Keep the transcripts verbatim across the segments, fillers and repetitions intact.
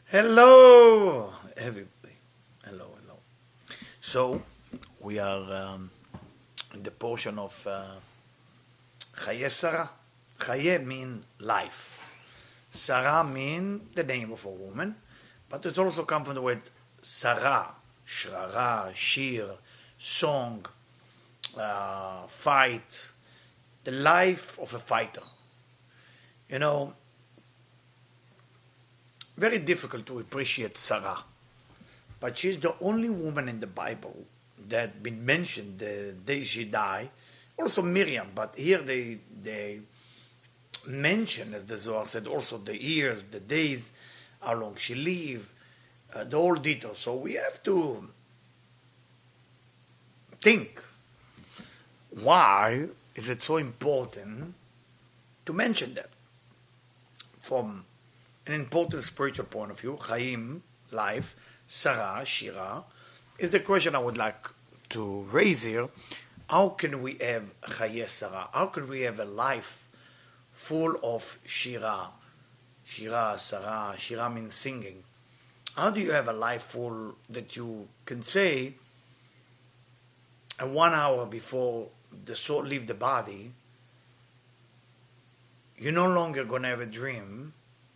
Hello, everybody. Hello, hello. So, we are um, in the portion of uh, Chaye Sarah. Chaye mean life. Sarah mean the name of a woman, but it's also come from the word Sarah, Shrara, Shir, song, uh, fight, the life of a fighter. You know, very difficult to appreciate Sarah, but she's the only woman in the Bible that been mentioned the day she died. Also Miriam, but here they they mention, as the Zohar said, also the years, the days, how long she lived, uh, the whole details. So we have to think, why is it so important to mention that? From an important spiritual point of view, Chaim, life, Sarah, Shira, is the question I would like to raise here. How can we have Chaye Sarah? How can we have a life full of Shira? Shira, Sarah, Shira means singing. How do you have a life full that you can say, and one hour before the soul leave the body, you're no longer going to have a dream,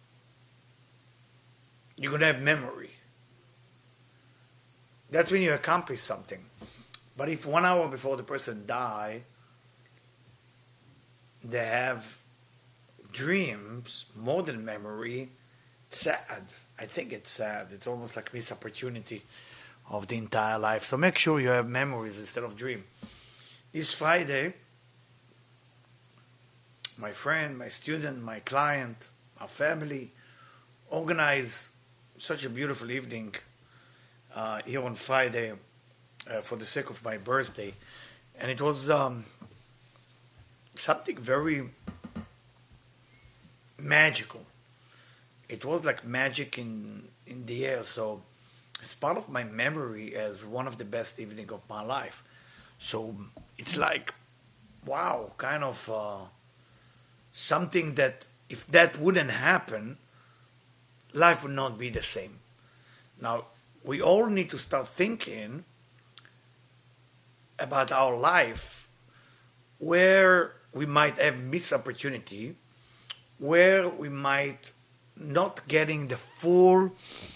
you're going to have memory. That's when you accomplish something. But if one hour before the person die, they have dreams more than memory, it's sad. I think it's sad. It's almost like missed opportunity of the entire life. So make sure you have memories instead of dream. This Friday, my friend, my student, my client, our family organize such a beautiful evening uh, here on Friday uh, for the sake of my birthday. And it was um, something very magical. It was like magic in, in the air. So it's part of my memory as one of the best evenings of my life. So it's like, wow, kind of uh, something that if that wouldn't happen, life would not be the same. Now, we all need to start thinking about our life where we might have missed opportunity, where we might not getting the full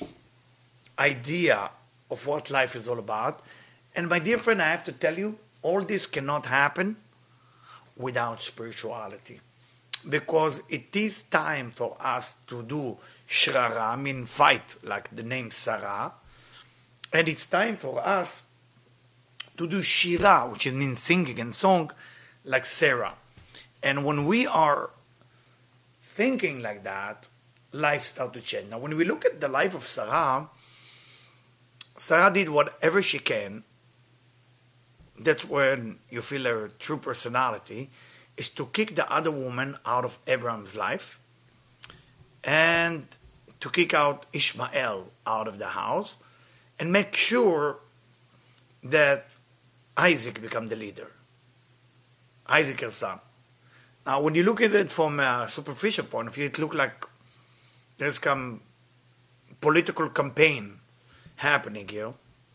idea of what life is all about. And my dear friend, I have to tell you, all this cannot happen without spirituality. Because it is time for us to do Shrara, I mean fight, like the name Sarah. And it's time for us to do Shira, which means singing and song, like Sarah. And when we are thinking like that, life starts to change. Now, when we look at the life of Sarah, Sarah did whatever she can. That's when you feel her true personality, is to kick the other woman out of Abraham's life and to kick out Ishmael out of the house and make sure that Isaac become the leader. Isaac, her son. Now, when you look at it from a superficial point of view, it looks like there's some political campaign happening here.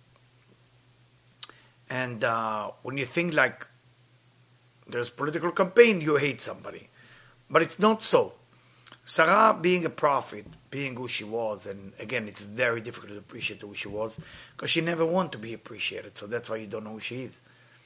And uh, when you think like there's political campaign, you hate somebody. But it's not so. Sarah, being a prophet, being who she was, and again, it's very difficult to appreciate who she was, because she never wanted to be appreciated, so that's why you don't know who she is.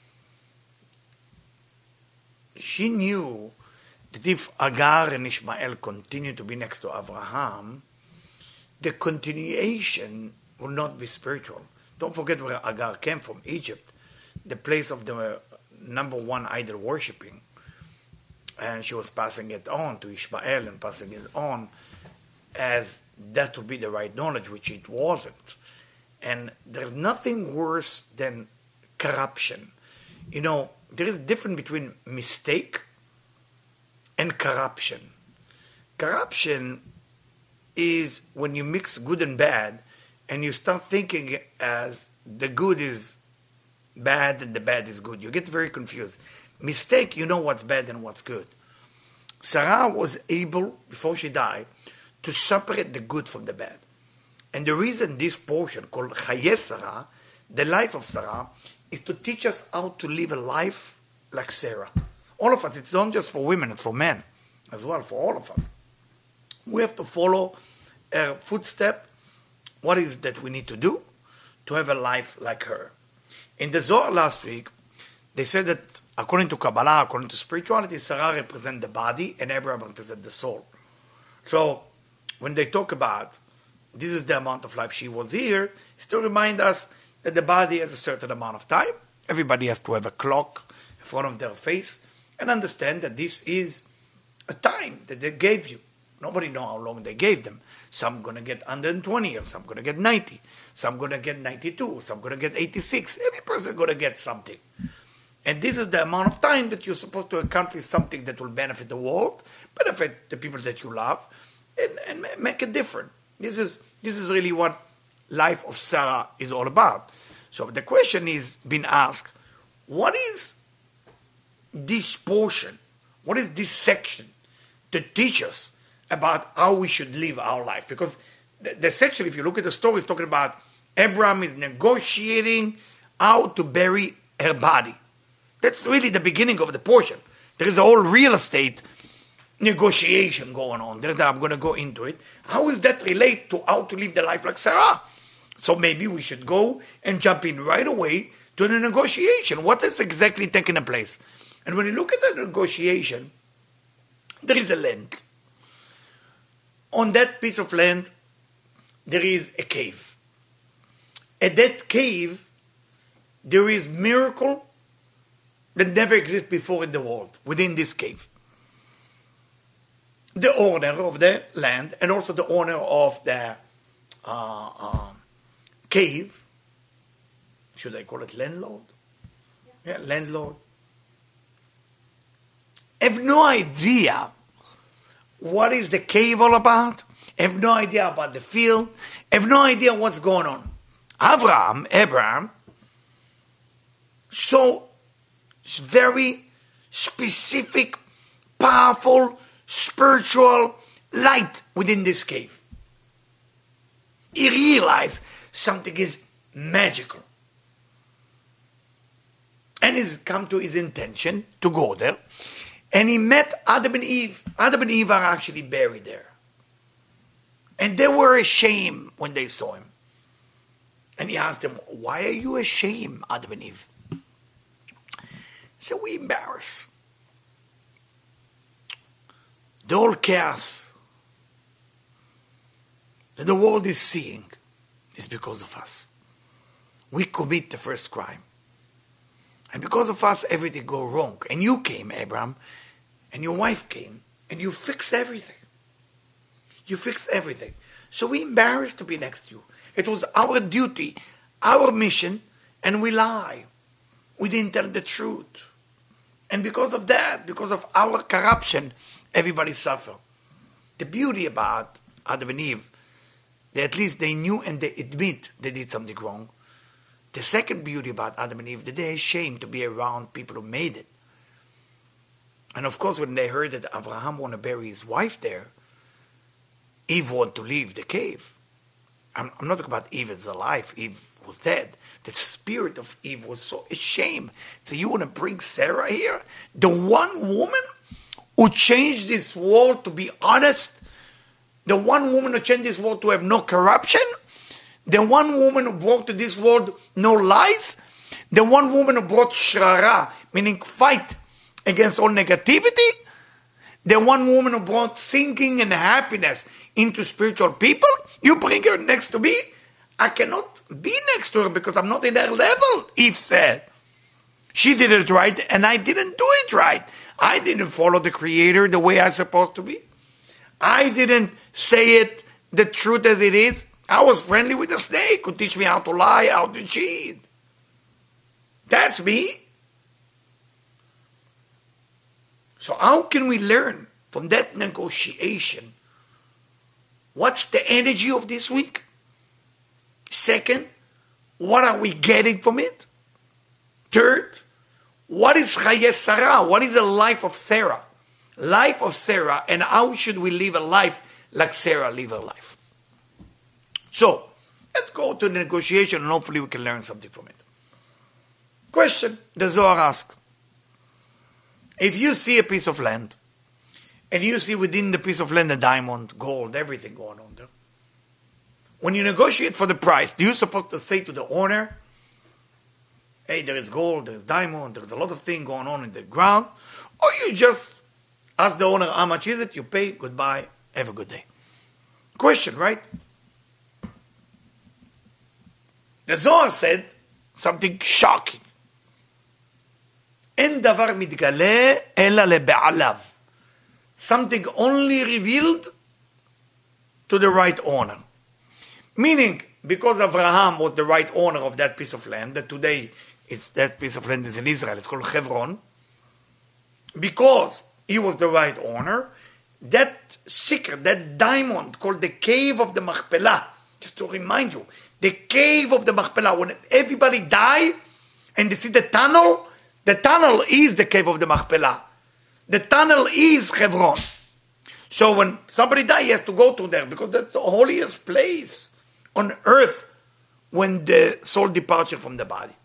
She knew that if Agar and Ishmael continue to be next to Abraham, the continuation will not be spiritual. Don't forget where Agar came from, Egypt, the place of the number one idol worshipping. And she was passing it on to Ishmael and passing it on as that would be the right knowledge, which it wasn't. And there's nothing worse than corruption. You know, there is a difference between mistake and corruption. Corruption is when you mix good and bad and you start thinking as the good is bad and the bad is good. You get very confused. Mistake, you know what's bad and what's good. Sarah was able, before she died, to separate the good from the bad. And the reason this portion called Chayei Sarah, the life of Sarah, is to teach us how to live a life like Sarah. All of us, it's not just for women, it's for men as well, for all of us. We have to follow her footstep. What is that we need to do to have a life like her? In the Zohar last week, they said that according to Kabbalah, according to spirituality, Sarah represents the body and Abraham represents the soul. So when they talk about this is the amount of life she was here, it's to remind us that the body has a certain amount of time. Everybody has to have a clock in front of their face and understand that this is a time that they gave you. Nobody knows how long they gave them. Some going to get one hundred twenty years, some going to get ninety, some going to get ninety-two, some going to get eighty-six. Every person is going to get something. And this is the amount of time that you're supposed to accomplish something that will benefit the world, benefit the people that you love, and, and make it different. This is this is really what life of Sarah is all about. So the question is being asked, what is this portion? What is this section to teach us about how we should live our life? Because the, the section, if you look at the story, is talking about Abraham is negotiating how to bury her body. That's really the beginning of the portion. There is a whole real estate negotiation going on there that I'm going to go into it. How does that relate to how to live the life like Sarah? So maybe we should go and jump in right away to the negotiation. What is exactly taking place? And when you look at the negotiation, there is a land. On that piece of land, there is a cave. At that cave, there is miracle that never existed before in the world, within this cave. The owner of the land and also the owner of the uh, uh, cave, should I call it landlord? Yeah, yeah landlord. Have no idea what is the cave all about. Have no idea about the field. Have no idea what's going on. Abraham, Abraham, so very specific, powerful, spiritual light within this cave. He realized something is magical. And he's come to his intention to go there. And he met Adam and Eve. Adam and Eve are actually buried there. And they were ashamed when they saw him. And he asked them, why are you ashamed, Adam and Eve? So we embarrassed. The whole chaos that the world is seeing is because of us. We commit the first crime. And because of us, everything goes wrong. And you came, Abraham, and your wife came, and you fixed everything. You fixed everything. So we embarrassed to be next to you. It was our duty, our mission, and we lie. We didn't tell the truth. And because of that, because of our corruption, everybody suffered. The beauty about Adam and Eve, they at least they knew and they admit they did something wrong. The second beauty about Adam and Eve, that they're ashamed to be around people who made it. And of course, when they heard that Abraham wanted to bury his wife there, Eve wanted to leave the cave. I'm, I'm not talking about Eve as alive. Eve was dead. The spirit of Eve was so ashamed. So you want to bring Sarah here? The one woman who changed this world to be honest? The one woman who changed this world to have no corruption? The one woman who brought to this world no lies? The one woman who brought shrara, meaning fight against all negativity? The one woman who brought singing and happiness into spiritual people? You bring her next to me? I cannot be next to her because I'm not in her level, Eve said. She did it right and I didn't do it right. I didn't follow the Creator the way I'm supposed to be. I didn't say it the truth as it is. I was friendly with the snake who teach me how to lie, how to cheat. That's me. So how can we learn from that negotiation? What's the energy of this week? Second, what are we getting from it? Third, what is Chayei Sarah? What is the life of Sarah? Life of Sarah, and how should we live a life like Sarah lived her life? So, let's go to the negotiation and hopefully we can learn something from it. Question, the Zohar asks, if you see a piece of land, and you see within the piece of land a diamond, gold, everything going on there, when you negotiate for the price, do you supposed to say to the owner, hey, there is gold, there is diamond, there is a lot of things going on in the ground, or you just ask the owner how much is it, you pay, goodbye, have a good day. Question, right? The Zohar said something shocking. אין דבר מתגלה אלא לבעליו. Something only revealed to the right owner. Meaning, because Abraham was the right owner of that piece of land, that today it's, that piece of land is in Israel, it's called Hebron, because he was the right owner, that secret, that diamond called the cave of the Machpelah, just to remind you, the cave of the Machpelah, when everybody die and they see the tunnel, the tunnel is the cave of the Machpelah. The tunnel is Hebron. So when somebody dies, he has to go to there because that's the holiest place on earth when the soul departure from the body.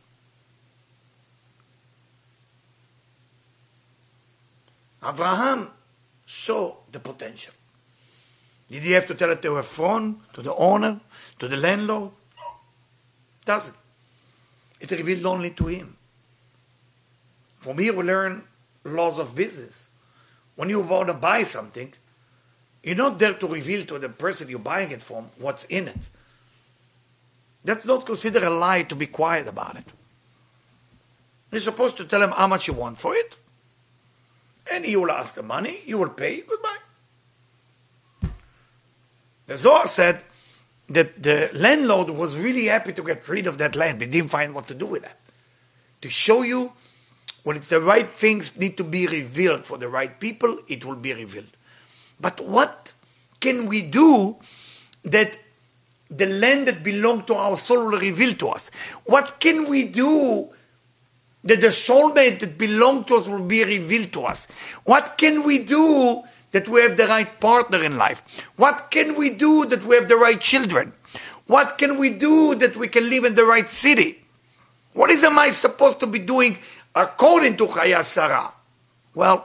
Abraham saw the potential. Did he have to tell it to Ephron, to the owner, to the landlord? No, doesn't. It revealed only to him. From here we learn laws of business. When you want to buy something, you're not there to reveal to the person you're buying it from what's in it. That's not considered a lie to be quiet about it. You're supposed to tell him how much you want for it, and he will ask the money, you will pay, goodbye. The Zohar said that the landlord was really happy to get rid of that land, but didn't find what to do with that. To show you, when it's the right things need to be revealed for the right people, it will be revealed. But what can we do that the land that belongs to our soul will reveal to us? What can we do that the soulmate that belongs to us will be revealed to us? What can we do that we have the right partner in life? What can we do that we have the right children? What can we do that we can live in the right city? What is am I supposed to be doing according to Chaya Sarah? Well,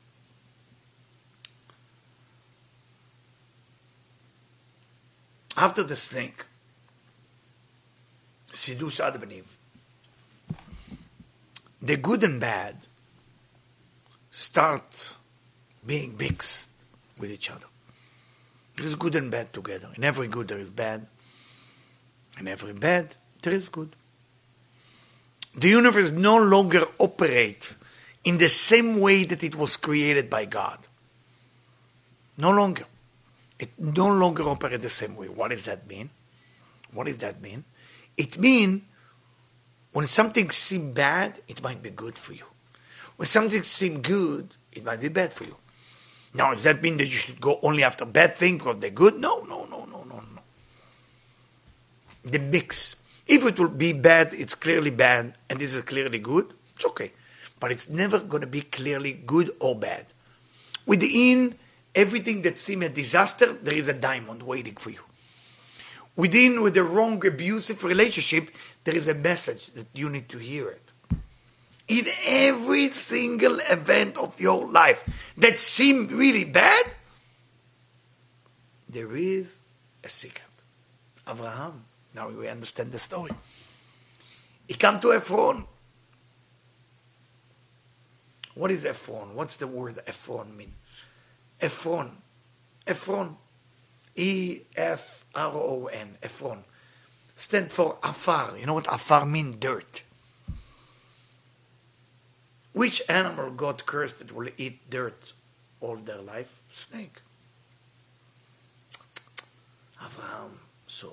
after the snake, Sidus Adam and Eve, the good and bad start being mixed with each other. There is good and bad together. In every good there is bad. In every bad there is good. The universe no longer operates in the same way that it was created by God. No longer. It no longer operates the same way. What does that mean? What does that mean? It means when something seems bad, it might be good for you. When something seems good, it might be bad for you. Now, does that mean that you should go only after bad things because they're good? No, no, no, no, no, no. The mix. If it will be bad, it's clearly bad, and this is clearly good, it's okay. But it's never going to be clearly good or bad. Within everything that seems a disaster, there is a diamond waiting for you. Within with the wrong abusive relationship, there is a message that you need to hear it. In every single event of your life that seemed really bad, there is a secret. Abraham, now we understand the story. He came to Ephron. What is Ephron? What's the word Ephron mean? Ephron. Ephron. E F R O N. Ephron. Stand for afar. You know what afar means? Dirt. Which animal God cursed that will eat dirt all their life? Snake. Abraham saw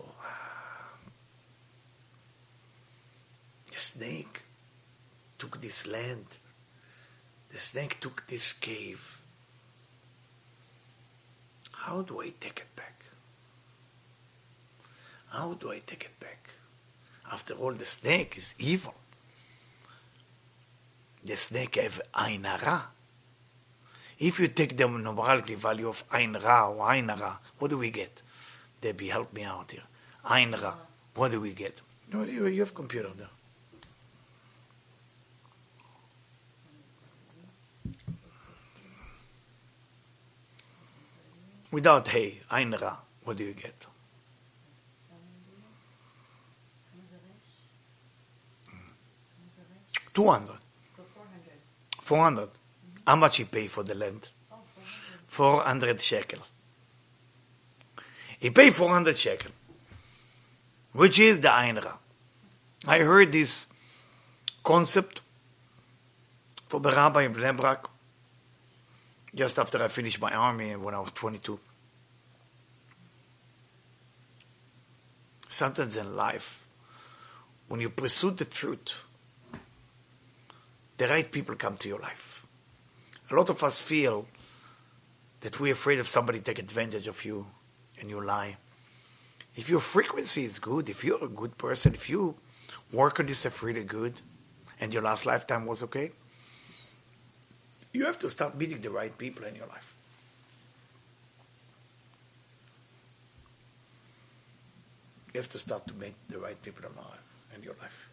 the snake took this land. The snake took this cave. How do I take it back? How do I take it back? After all, the snake is evil. The snake have Ain Hara. If you take the numerology value of Ain Ra or Ain Hara, what do we get? Debbie, help me out here. Ain Ra. What do we get? No, you, you have computer there. Without Hey, Ain Ra, what do you get? two hundred. four hundred. How much he pay for the land? four hundred shekel. He paid four hundred shekel, which is the Ain Ra. I heard this concept from the rabbi in Bnei Brak just after I finished my army when I was twenty-two. Sometimes in life, when you pursue the truth, the right people come to your life. A lot of us feel that we're afraid of somebody take advantage of you and you lie. If your frequency is good, if you're a good person, if you work on yourself really good, and your last lifetime was okay, you have to start meeting the right people in your life. You have to start to meet the right people in your life.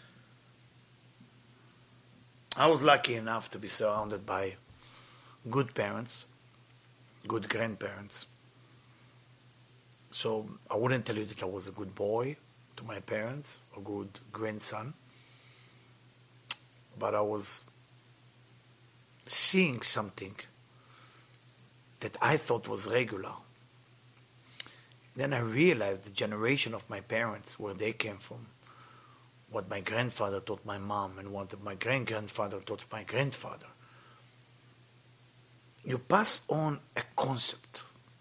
I was lucky enough to be surrounded by good parents, good grandparents. So I wouldn't tell you that I was a good boy to my parents, a good grandson, but I was seeing something that I thought was regular. Then I realized the generation of my parents, where they came from, what my grandfather taught my mom, and what my great-grandfather taught my grandfather. You pass on a concept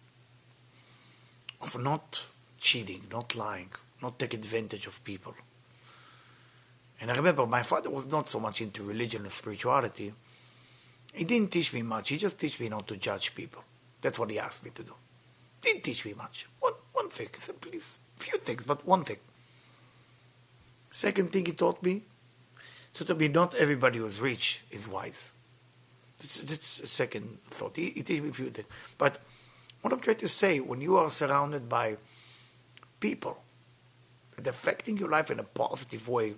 of not cheating, not lying, not take advantage of people. And I remember my father was not so much into religion and spirituality. He didn't teach me much. He just teach me not to judge people. That's what he asked me to do. Didn't teach me much. One, one thing. He said, please, few things, but one thing. Second thing he taught me, so to be not everybody who's rich is wise. That's, that's a second thought. He, he teach me a few things. But what I'm trying to say, when you are surrounded by people that are affecting your life in a positive way,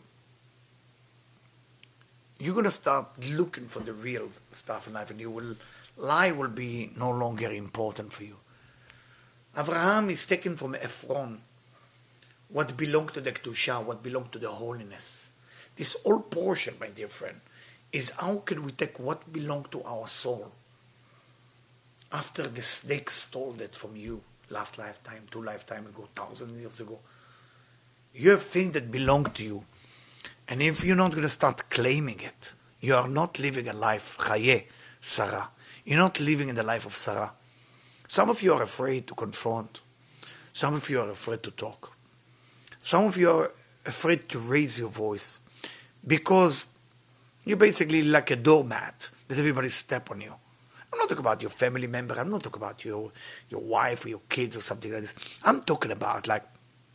you're going to start looking for the real stuff in life, and you will, lie will be no longer important for you. Abraham is taken from Ephron, what belonged to the Kedusha, what belonged to the holiness. This whole portion, my dear friend, is how can we take what belonged to our soul after the snake stole that from you last lifetime, two lifetime ago, thousand years ago. You have things that belong to you. And if you're not going to start claiming it, you are not living a life, Chaye, Sarah. You're not living in the life of Sarah. Some of you are afraid to confront. Some of you are afraid to talk. Some of you are afraid to raise your voice because you're basically like a doormat that everybody step on you. I'm not talking about your family member. I'm not talking about your, your wife or your kids or something like this. I'm talking about like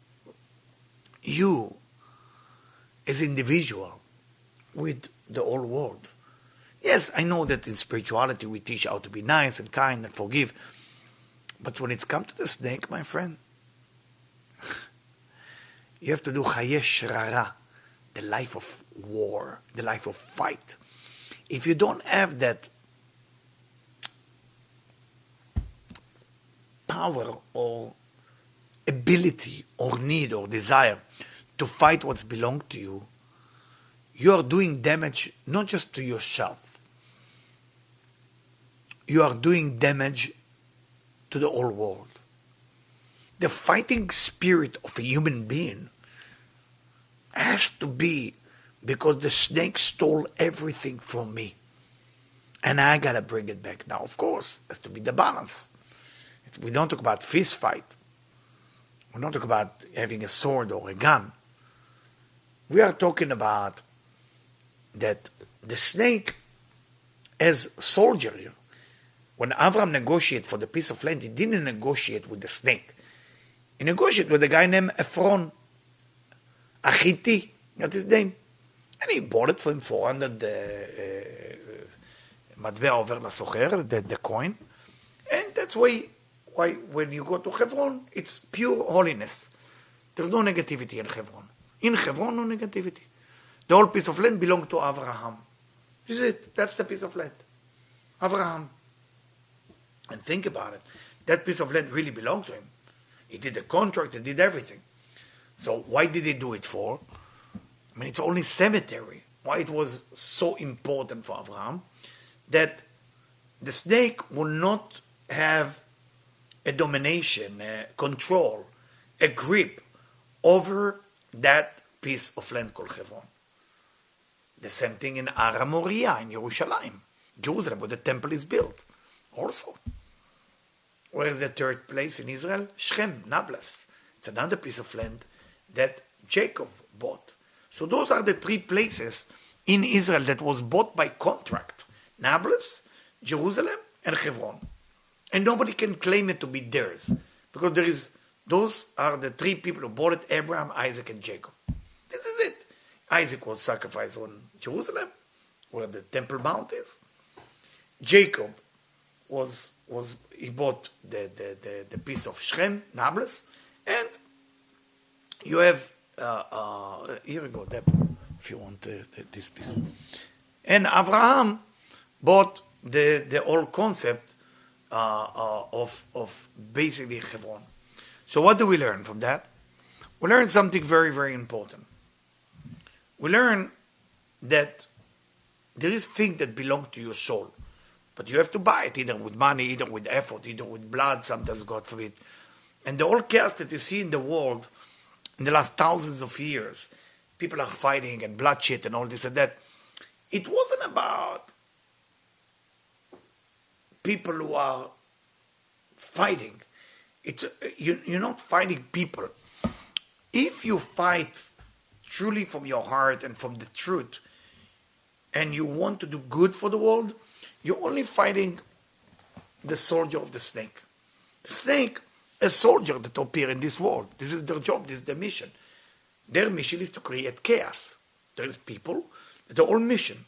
you as individual with the whole world. Yes, I know that in spirituality we teach how to be nice and kind and forgive. But when it's come to the snake, my friend, you have to do Chaye Shrara, the life of war, the life of fight. If you don't have that power or ability or need or desire to fight what's belonged to you, you are doing damage not just to yourself. You are doing damage to the whole world. The fighting spirit of a human being has to be because the snake stole everything from me. And I got to bring it back. Now, of course, has to be the balance. We don't talk about fist fight. We don't talk about having a sword or a gun. We are talking about that the snake as soldier. When Avram negotiated for the piece of land, he didn't negotiate with the snake. He negotiated with a guy named Ephron, Achiti, that's his name. And he bought it for him four hundred Matbea over lasocher, the, the coin. And that's why, why when you go to Hebron, it's pure holiness. There's no negativity in Hebron. In Hebron, no negativity. The whole piece of land belonged to Abraham. This is it. That's the piece of land. Abraham. And think about it. That piece of land really belonged to him. He did the contract, he did everything. So why did he do it for? I mean, it's only cemetery. Why it was so important for Abraham that the snake will not have a domination, a control, a grip over that piece of land called Hebron. The same thing in Ara Moriah in Jerusalem, Jerusalem, where the temple is built. Also, where is the third place in Israel? Shechem, Nablus. It's another piece of land that Jacob bought. So those are the three places in Israel that was bought by contract. Nablus, Jerusalem, and Hebron. And nobody can claim it to be theirs. Because there is, those are the three people who bought it, Abraham, Isaac, and Jacob. This is it. Isaac was sacrificed on Jerusalem, where the Temple Mount is. Jacob was, was he bought the, the, the, the piece of Shechem, Nablus, and you have, uh, uh, here we go, Deborah, if you want uh, this piece. And Abraham bought the, the whole concept uh, uh, of, of basically Hebron. So what do we learn from that? We learn something very, very important. We learn that there is things that belong to your soul, but you have to buy it either with money, either with effort, either with blood, sometimes, God forbid. And the whole chaos that you see in the world in the last thousands of years, people are fighting and bloodshed and all this and that. It wasn't about people who are fighting. It's you, you're not fighting people. If you fight truly from your heart and from the truth, and you want to do good for the world, you're only fighting the soldier of the snake. The snake, a soldier that appear in this world. This is their job, this is their mission. Their mission is to create chaos. There is people, the whole mission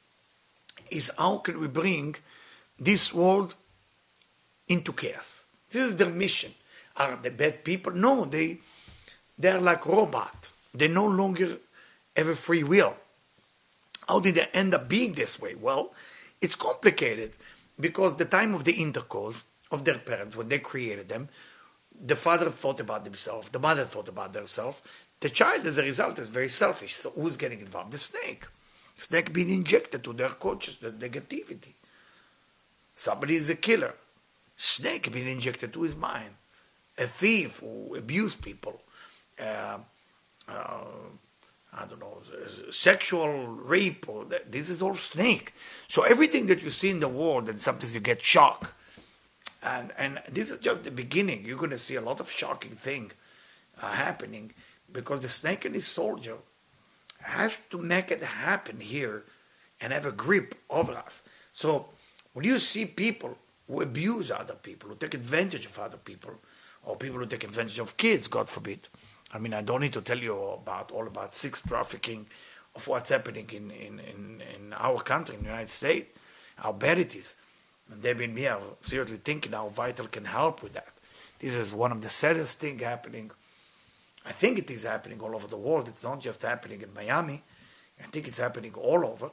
is how can we bring this world into chaos. This is their mission. Are they bad people? No, they, they're like robots. They no longer have a free will. How did they end up being this way? Well, it's complicated because the time of the intercourse of their parents, when they created them, the father thought about himself, the mother thought about herself. The child, as a result, is very selfish. So who's getting involved? The snake. Snake being injected to their consciousness, the negativity. Somebody is a killer. Snake being injected to his mind. A thief who abuse people. Uh, uh, I don't know, sexual rape. Or that. This is all snake. So everything that you see in the world, and sometimes you get shocked. And and this is just the beginning. You're going to see a lot of shocking things uh, happening because the snake and his soldier has to make it happen here and have a grip over us. So when you see people who abuse other people, who take advantage of other people, or people who take advantage of kids, God forbid. I mean, I don't need to tell you about all about sex trafficking, of what's happening in, in, in, in our country, in the United States, how bad it is. And they've been here seriously thinking how Vital can help with that. This is one of the saddest things happening. I think it is happening all over the world. It's not just happening in Miami. I think it's happening all over.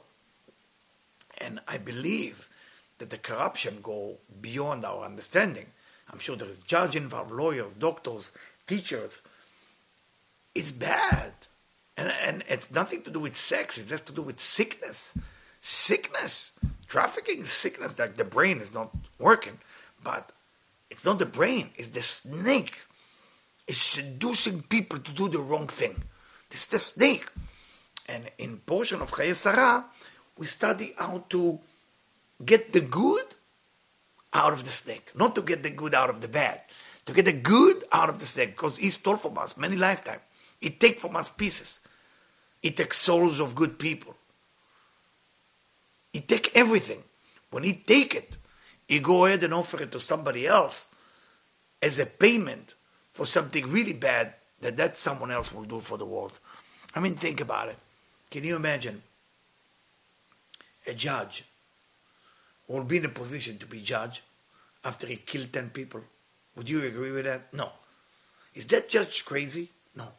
And I believe that the corruption go beyond our understanding. I'm sure there is judge involved, lawyers, doctors, teachers. It's bad. And, and it's nothing to do with sex. It has to do with sickness. Sickness. Trafficking is sickness, like the brain is not working. But it's not the brain. It's the snake. It's seducing people to do the wrong thing. This is the snake. And in portion of Chayei Sarah, we study how to get the good out of the snake. Not to get the good out of the bad. To get the good out of the snake. Because he stole from us many lifetimes. He takes from us pieces. He takes souls of good people. He takes everything. When he take it, he go ahead and offer it to somebody else as a payment for something really bad that that someone else will do for the world. I mean, think about it. Can you imagine a judge who will be in a position to be judge after he killed ten people? Would you agree with that? No. Is that judge crazy? No.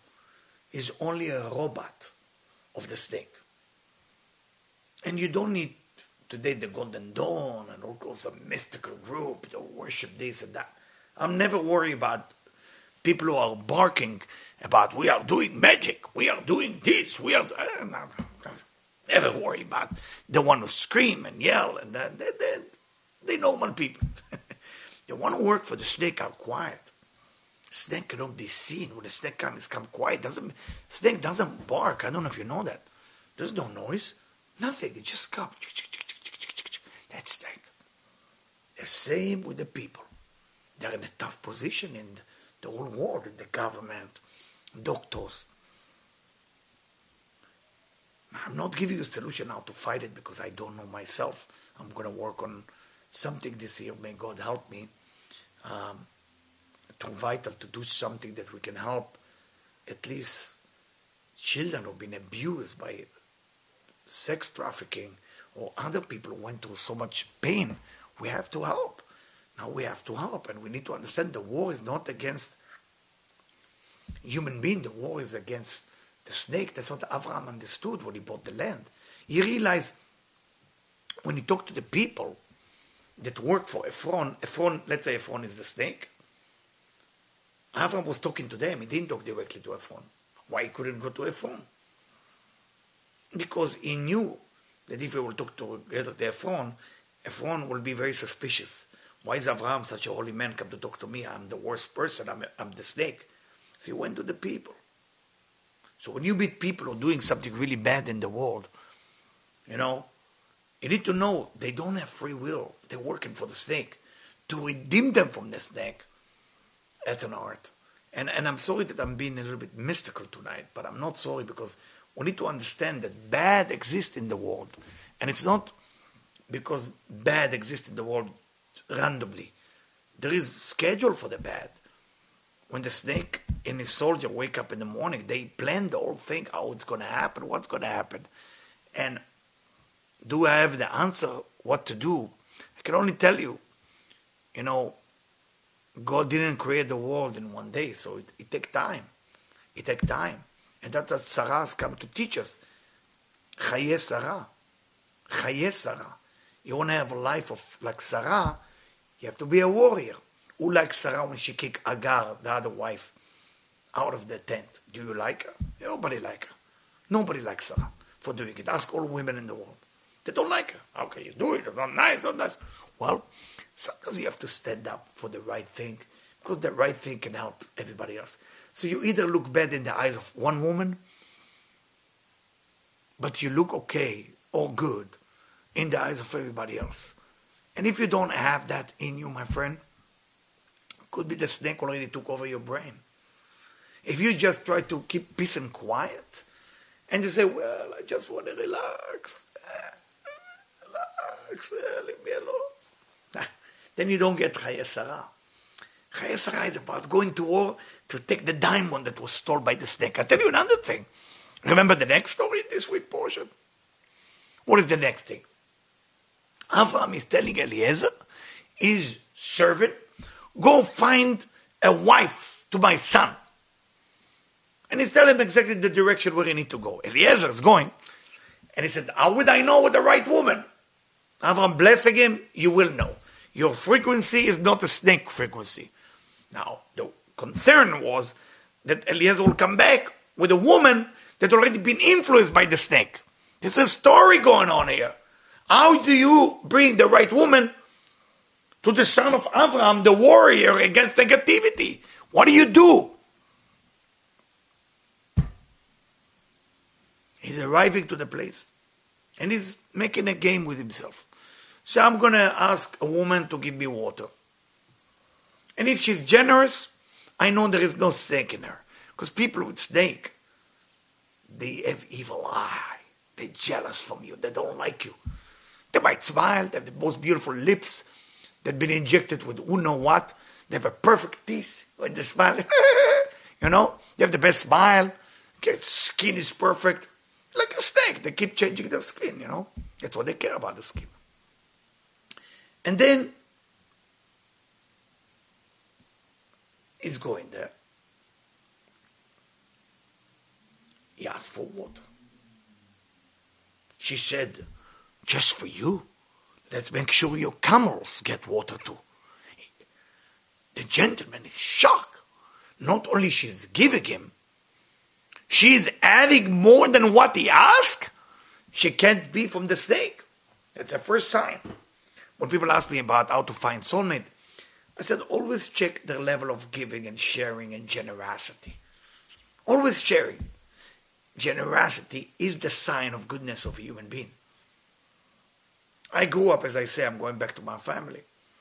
is only a robot of the snake. And you don't need today the Golden Dawn and all kinds of mystical group that worship this and that. I'm never worried about people who are barking about we are doing magic, we are doing this, we are... Uh, no, never worry about the one who scream and yell. And uh, they, they, they normal people. The one who work for the snake are quiet. Snake cannot be seen. When the snake comes, it's come quiet. Doesn't Snake doesn't bark. I don't know if you know that. There's no noise. Nothing. It just comes. That's snake. The same with the people. They're in a tough position in the whole world, in the government, doctors. I'm not giving you a solution how to fight it because I don't know myself. I'm going to work on something this year. May God help me. Um, too vital to do something that we can help at least children who've been abused by sex trafficking or other people who went through so much pain. We have to help. Now we have to help, and we need to understand the war is not against human being. The war is against the snake. That's what Abraham understood when he bought the land. He realized when he talked to the people that worked for Ephron, Ephron, let's say Ephron is the snake. Abraham was talking to them. He didn't talk directly to Ephron. Why he couldn't go to Ephron? Because he knew that if he will talk together to Ephron, Ephron will be very suspicious. Why is Abraham, such a holy man, come to talk to me? I'm the worst person. I'm, I'm the snake. So he went to the people. So when you meet people who are doing something really bad in the world, you know, you need to know they don't have free will. They're working for the snake. To redeem them from the snake, that's an art. And, and I'm sorry that I'm being a little bit mystical tonight, but I'm not sorry because we need to understand that bad exists in the world. And it's not because bad exists in the world randomly. There is schedule for the bad. When the snake and his soldier wake up in the morning, they plan the whole thing, how it's going to happen, what's going to happen. And do I have the answer what to do? I can only tell you, you know, God didn't create the world in one day, so it, it takes time. It takes time. And that's what Sarah has come to teach us. Chaye Sarah. Chaye Sarah. You want to have a life of like Sarah, you have to be a warrior. Who likes Sarah when she kicked Agar, the other wife, out of the tent? Do you like her? Nobody like her. Nobody likes Sarah for doing it. Ask all women in the world. They don't like her. How can you do it? It's not nice, not nice. Well, sometimes you have to stand up for the right thing because the right thing can help everybody else. So you either look bad in the eyes of one woman, but you look okay or good in the eyes of everybody else. And if you don't have that in you, my friend, could be the snake already took over your brain. If you just try to keep peace and quiet, and you say, well, I just want to relax, relax, leave me alone, then you don't get Chaye Sarah. Chaye Sarah is about going to war to take the diamond that was stolen by the snake. I'll tell you another thing. Remember the next story in this week portion? What is the next thing? Avraham is telling Eliezer, his servant, go find a wife to my son. And he's telling him exactly the direction where he need to go. Eliezer is going. And he said, how would I know with the right woman? Avraham blessing him, you will know. Your frequency is not a snake frequency. Now, the concern was that Eliezer will come back with a woman that already been influenced by the snake. There's a story going on here. How do you bring the right woman to the son of Avraham, the warrior against negativity? What do you do? He's arriving to the place and he's making a game with himself. So I'm going to ask a woman to give me water. And if she's generous, I know there is no snake in her. Because people with snake, they have evil eye. They're jealous from you. They don't like you. They might smile. They have the most beautiful lips. They've been injected with who know what. They have a perfect teeth when they smile. You know, they have the best smile. Their skin is perfect. Like a snake. They keep changing their skin, you know. That's what they care about, the skin. And then he's going there. He asked for water. She said, just for you. Let's make sure your camels get water too. The gentleman is shocked. Not only she's giving him, she's adding more than what he asked. She can't be from the snake. That's the first sign. When people ask me about how to find soulmate, I said, always check their level of giving and sharing and generosity. Always sharing. Generosity is the sign of goodness of a human being. I grew up, as I say, I'm going back to my family.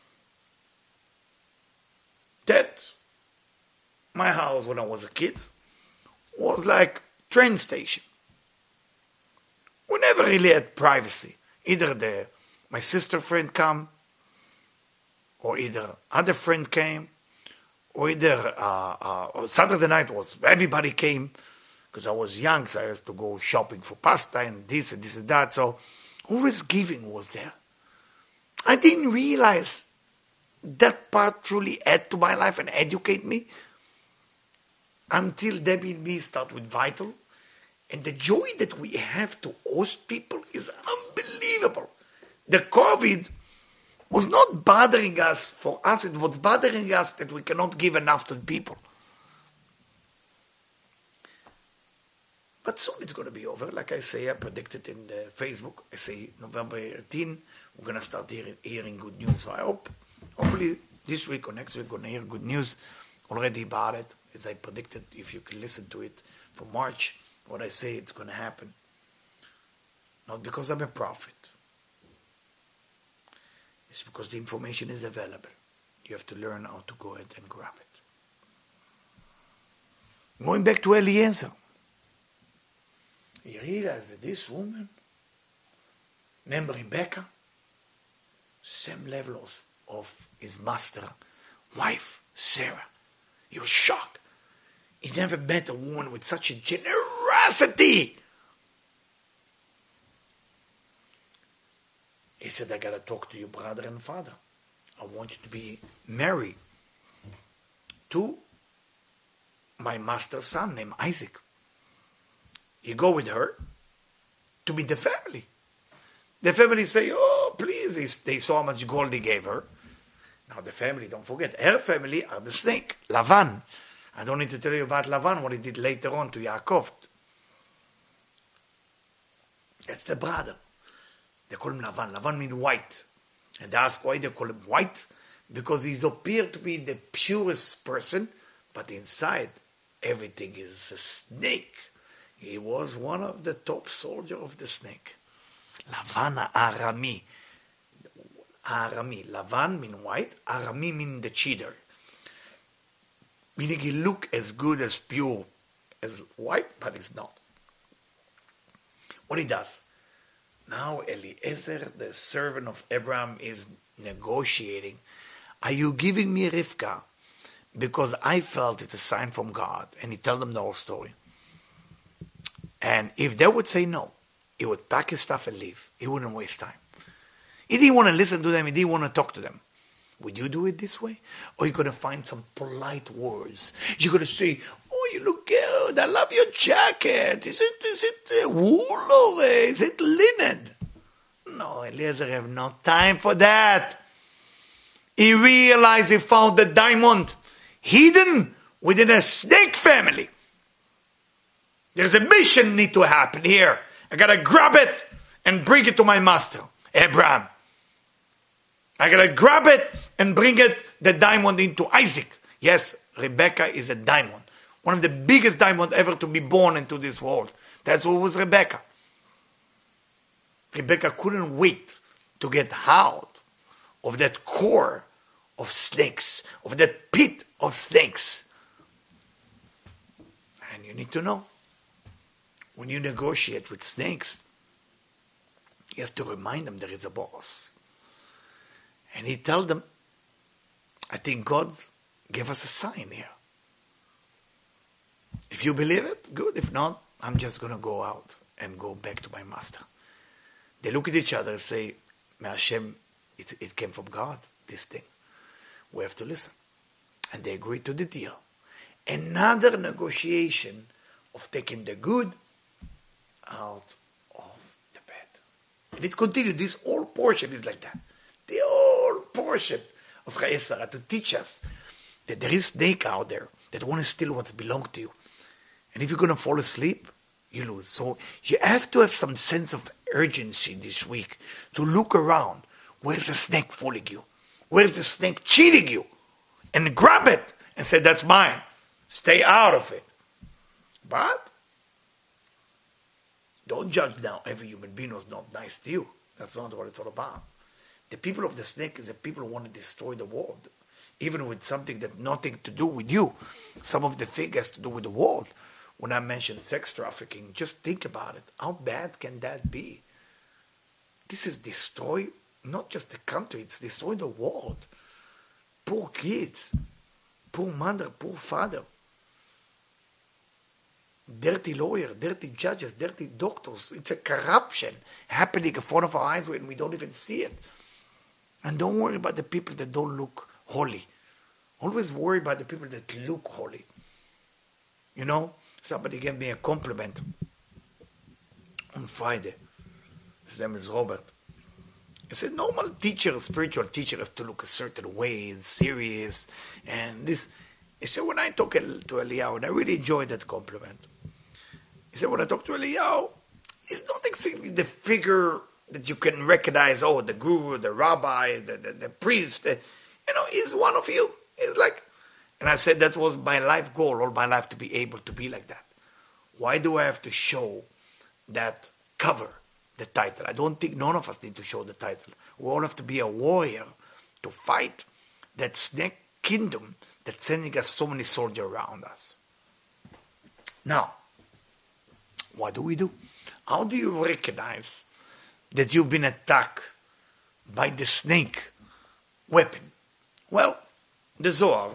That, my house when I was a kid, was like train station. We never really had privacy. Either the my sister friend come, or either other friend came, or either uh, uh, Saturday night was everybody came, because I was young, so I had to go shopping for pasta and this and this and that. So always giving was there. I didn't realize that part truly add to my life and educate me until Debbie and me start with Vital. And the joy that we have to host people is unbelievable. The COVID was not bothering us for us. It was bothering us that we cannot give enough to the people. But soon it's going to be over. Like I say, I predicted in the Facebook. I say November eighteenth, we're going to start hearing, hearing good news. So I hope, hopefully this week or next week, we're going to hear good news already about it. As I predicted, if you can listen to it for March, what I say, it's going to happen. Not because I'm a prophet. It's because the information is available. You have to learn how to go ahead and grab it. Going back to Eliezer. He realized that this woman, named Rebecca, same level of, of his master, wife, Sarah. He was shocked. He never met a woman with such a generosity. He said, I got to talk to your brother and father. I want you to be married to my master's son named Isaac. You go with her to meet the family. The family say, oh, please. They saw how much gold he gave her. Now the family, don't forget, her family are the snake, Lavan. I don't need to tell you about Lavan, what he did later on to Yaakov. That's the brother. They call him Lavan. Lavan means white. And they ask why they call him white. Because he appeared to be the purest person, but inside everything is a snake. He was one of the top soldiers of the snake. Lavan Arami. Arami. Lavan means white. Arami means the cheater. Meaning he look as good as pure as white, but it's not. What he does? Now Eliezer, the servant of Abraham, is negotiating. Are you giving me Rivka? Because I felt it's a sign from God. And he tell them the whole story. And if they would say no, he would pack his stuff and leave. He wouldn't waste time. He didn't want to listen to them. He didn't want to talk to them. Would you do it this way? Or you're going to find some polite words. You're going to say, oh, you look good. I love your jacket. Is it, is it uh, wool or uh, is it linen? No, Eliezer have no time for that. He realized he found the diamond hidden within a snake family. There's a mission need to happen here. I got to grab it and bring it to my master, Abraham. I got to grab it and bring it, the diamond, into Isaac. Yes, Rebecca is a diamond. One of the biggest diamonds ever to be born into this world. That's what was Rebecca. Rebecca couldn't wait to get out of that core of snakes, of that pit of snakes. And you need to know, when you negotiate with snakes, you have to remind them there is a boss. And he told them, I think God gave us a sign here. If you believe it, good. If not, I'm just going to go out and go back to my master. They look at each other and say, May Hashem, it, it came from God, this thing. We have to listen. And they agreed to the deal. Another negotiation of taking the good out of the bed. And it continues. This whole portion is like that. The whole portion of Chayei Sarah to teach us that there is snake out there that want to steal what's belong to you. And if you're going to fall asleep, you lose. So you have to have some sense of urgency this week to look around. Where's the snake fooling you? Where's the snake cheating you? And grab it and say, that's mine. Stay out of it. But don't judge now every human being who's not nice to you. That's not what it's all about. The people of the snake is the people who want to destroy the world. Even with something that nothing to do with you. Some of the thing has to do with the world. When I mentioned sex trafficking, just think about it. How bad can that be? This is destroy not just the country, it's destroy the world. Poor kids, poor mother, poor father. Dirty lawyer, dirty judges, dirty doctors. It's a corruption happening in front of our eyes when we don't even see it. And don't worry about the people that don't look holy. Always worry about the people that look holy. You know, somebody gave me a compliment on Friday. His name is Robert. He said, normal teacher, spiritual teacher has to look a certain way, and serious, and this. He said, when I talk to Eliyahu, and I really enjoyed that compliment. He said, when I talk to Eliyahu, he's not exactly the figure that you can recognize, oh, the guru, the rabbi, the, the, the priest. The, you know, he's one of you. He's like, and I said that was my life goal, all my life, to be able to be like that. Why do I have to show that cover, the title? I don't think none of us need to show the title. We all have to be a warrior to fight that snake kingdom that's sending us so many soldiers around us. Now, what do we do? How do you recognize that you've been attacked by the snake weapon? Well, the Zohar,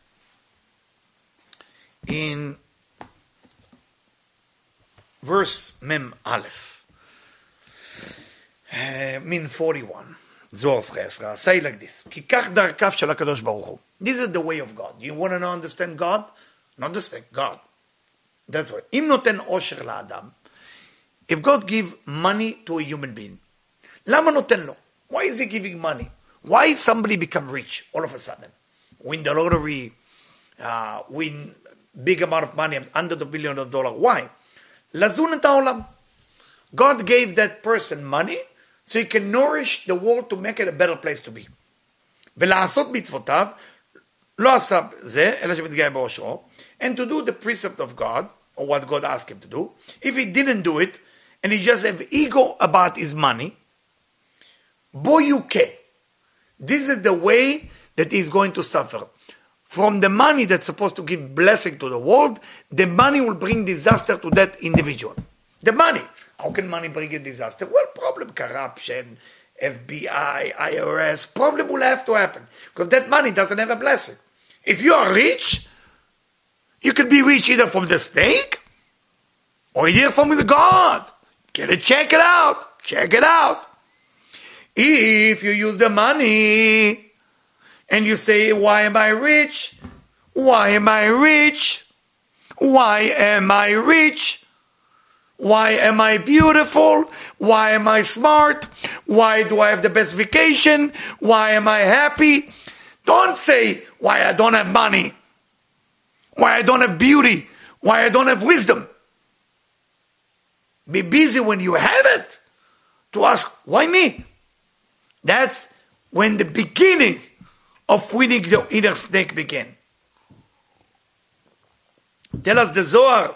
in verse Mem Aleph, uh, Min forty-one, Zohar of Chayei, say like this: Ki kach darkav shel HaKadosh Baruch Hu. This is the way of God. You want to understand God? Not the snake, God. That's why. Im noten osher la'adam. If God give money to a human being, lama noten lo? Why is he giving money? Why somebody become rich all of a sudden? Win the lottery, uh, win big amount of money, hundreds of millions of dollars. Why? Lazun et ha'olam. God gave that person money so he can nourish the world to make it a better place to be. ולעשות מצוותיו, לא עשה זה, אלא שמתגאה בעושרו, and to do the precept of God, or what God asked him to do. If he didn't do it, and he just have ego about his money, boyuke. This is the way that he's going to suffer. From the money that's supposed to give blessing to the world, the money will bring disaster to that individual. The money. How can money bring a disaster? Well, problem, corruption, F B I, I R S, problem will have to happen. Because that money doesn't have a blessing. If you are rich, you can be rich either from the snake, or either from the God. Get it, check it out. Check it out. If you use the money and you say, why am I rich? Why am I rich? Why am I rich? Why am I beautiful? Why am I smart? Why do I have the best vacation? Why am I happy? Don't say why I don't have money. Why I don't have beauty. Why I don't have wisdom. Be busy when you have it to ask, why me? That's when the beginning of winning the inner snake began. Tell us the Zohar.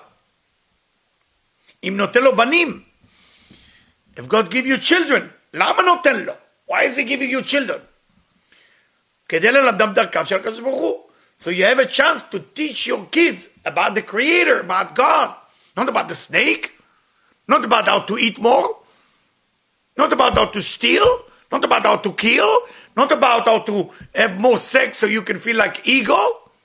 Im noten lo banim. If God give you children, lama noten lo? Why is he giving you children? כדי ללמדם דרכיו של הקדוש ברוך הוא. So you have a chance to teach your kids about the Creator, about God. Not about the snake. Not about how to eat more. Not about how to steal. Not about how to kill. Not about how to have more sex so you can feel like ego.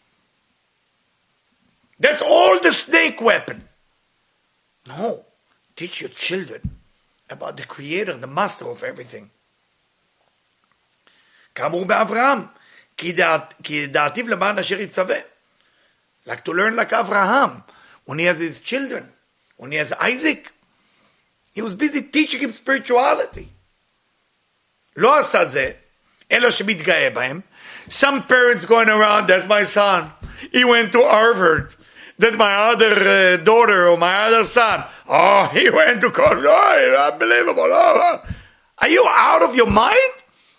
That's all the snake weapon. No. Teach your children about the Creator, the Master of everything. כאמור באברהם, כי דעתיו למען אשר יצווה. Like to learn like Abraham, when he has his children, when he has Isaac. He was busy teaching him spirituality. לא עשה זה, אלא שמתגאה בהם. Some parents going around, that's my son. He went to Harvard. That's my other uh, daughter or my other son. Oh, he went to college. Oh, unbelievable. Oh, are you out of your mind?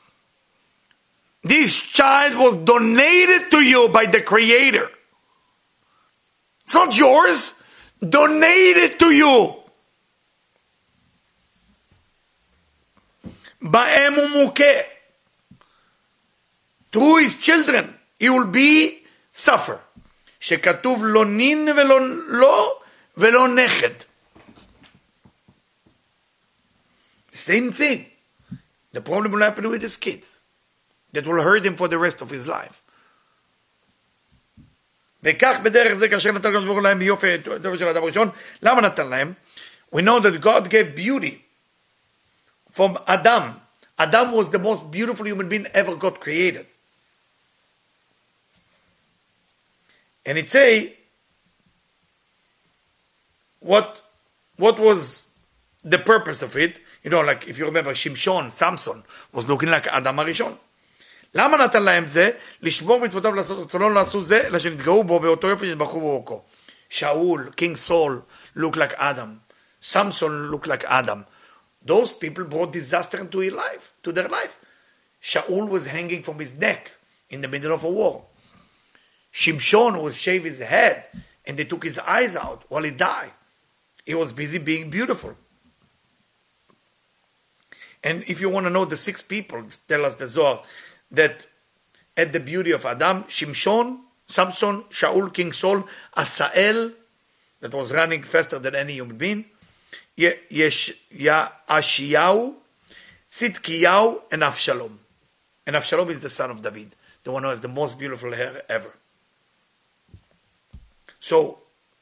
This child was donated to you by the Creator. It's not yours. Donated to you. בהם הוא מוכה. Through his children, he will be suffer. שכתוב לא נין ולא לא ולא נכד. Same thing. The problem will happen with his kids. That will hurt him for the rest of his life. וכך בדרך זה כאשר נתן הקדוש ברוך הוא להם ביופי הטוב של האדם הראשון. למה נתן להם? We know that God gave beauty from Adam. Adam was the most beautiful human being ever got created. And it say, what, what was the purpose of it? You know, like if you remember, Shimshon, Samson, was looking like Adam הראשון. למה נתן להם זה? לשמור מצוותיו לעשות רצונו לעשו זה, אלא שנתגאו בו באותו יופי שנתברכו בו. Shaul, King Saul, looked like Adam. Samson looked like Adam. Those people brought disaster into his life, to their life. Shaul was hanging from his neck in the middle of a war. Shimshon was shaved his head and they took his eyes out while he died. He was busy being beautiful. And if you want to know the six people, tell us the Zohar, that had the beauty of Adam, Shimshon, Samson, Shaul, King Saul, Asael, that was running faster than any human being, Yesh, Ashiyahu, Tzidkiyahu, and Avshalom. And Avshalom is the son of David, the one who has the most beautiful hair ever. So,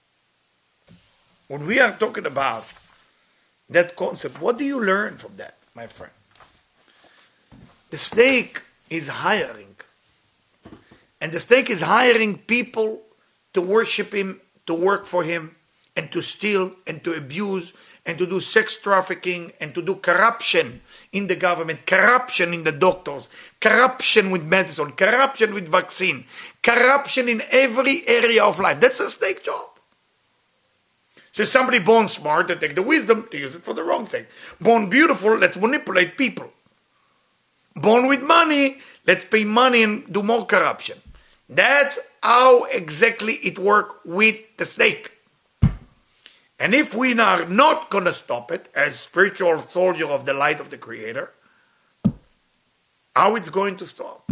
when we are talking about that concept, what do you learn from that, my friend? The snake is hiring. And the snake is hiring people to worship him, to work for him, and to steal, and to abuse, and to do sex trafficking, and to do corruption in the government, corruption in the doctors, corruption with medicine, corruption with vaccine, corruption in every area of life. That's a snake job. So somebody born smart, they take the wisdom, they use it for the wrong thing. Born beautiful, let's manipulate people. Born with money, let's pay money and do more corruption. That's how exactly it works with the snake. And if we are not going to stop it as spiritual soldier of the light of the Creator, how it's going to stop?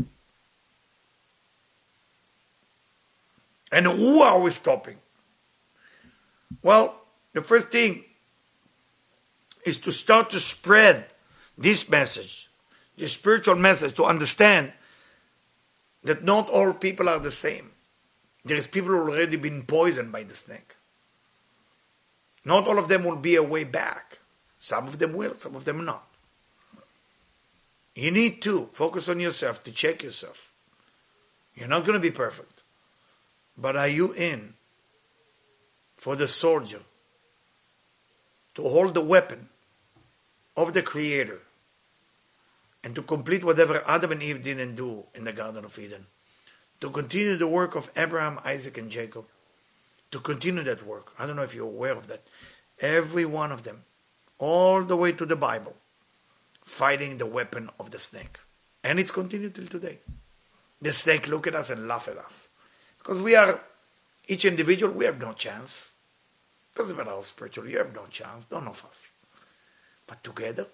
And who are we stopping? Well, the first thing is to start to spread this message, this spiritual message, to understand that not all people are the same. There is people who have already been poisoned by the snake. Not all of them will be a way back. Some of them will, some of them not. You need to focus on yourself, to check yourself. You're not going to be perfect. But are you in for the soldier to hold the weapon of the Creator and to complete whatever Adam and Eve didn't do in the Garden of Eden? To continue the work of Abraham, Isaac, and Jacob. To continue that work. I don't know if you're aware of that. Every one of them, all the way to the Bible, fighting the weapon of the snake. And it's continued till today. The snake look at us and laugh at us. Because we are, each individual, we have no chance. Doesn't matter how spiritual, you have no chance, none of us. But together,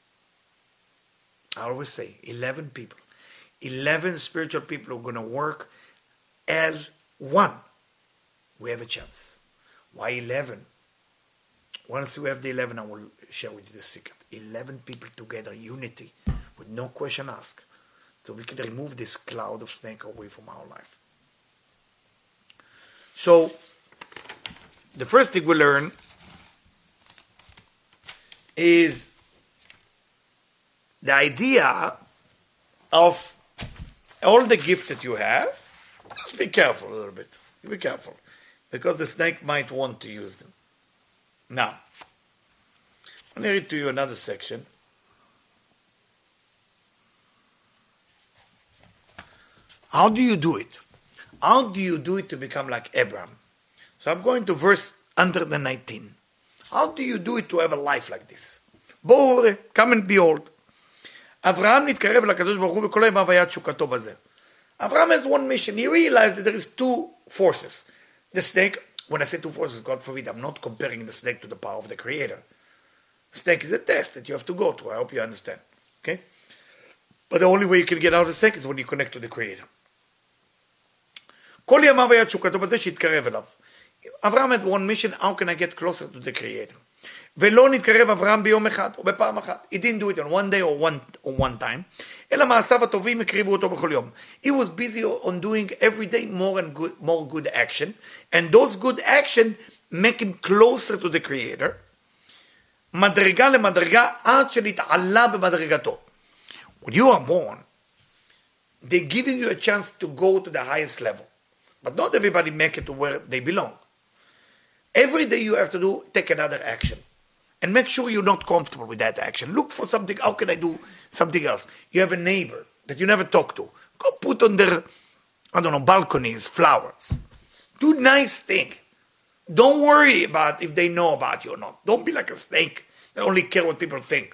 I always say, eleven people, eleven spiritual people who are going to work as one. We have a chance. Why eleven? Once we have the eleven, I will share with you the secret. eleven people together, unity, with no question asked. So we can remove this cloud of snake away from our life. So, the first thing we learn is the idea of all the gifts that you have. Just be careful a little bit. Be careful. Because the snake might want to use them. Now, Let me read to you another section. How do you do it? How do you do it to become like Abraham? So I'm going to verse one hundred nineteen. How do you do it to have a life like this? בואו ראה, come and behold. אברהם נתקרב לקדוש ברוך הוא וכל ימיו היה תשוקתו בזה. Abraham has one mission. He realized that there is two forces. The snake, when I say two forces, God forbid, I'm not comparing the snake to the power of the Creator. The snake is a test that you have to go through. I hope you understand. Okay? But the only way you can get out of the snake is when you connect to the Creator. כל ימיו היה תשוקתו בזה שהתקרב אליו. Abraham had one mission, how can I get closer to the Creator? ולא נתקרב אברהם ביום אחד או בפעם אחת. He didn't do it on one day or one, or one time. אלא מעשיו הטובים הקריבו אותו בכל יום. He was busy on doing every day more and good, more good action. And those good action make him closer to the Creator. מדרגה למדרגה עד שנתעלה במדרגתו. When you are born, they're giving you a chance to go to the highest level. But not everybody make it to where they belong. Every day you have to do, take another action. And make sure you're not comfortable with that action. Look for something, how can I do something else? You have a neighbor that you never talk to. Go put on their, I don't know, balconies, flowers. Do nice thing. Don't worry about if they know about you or not. Don't be like a snake that only care what people think.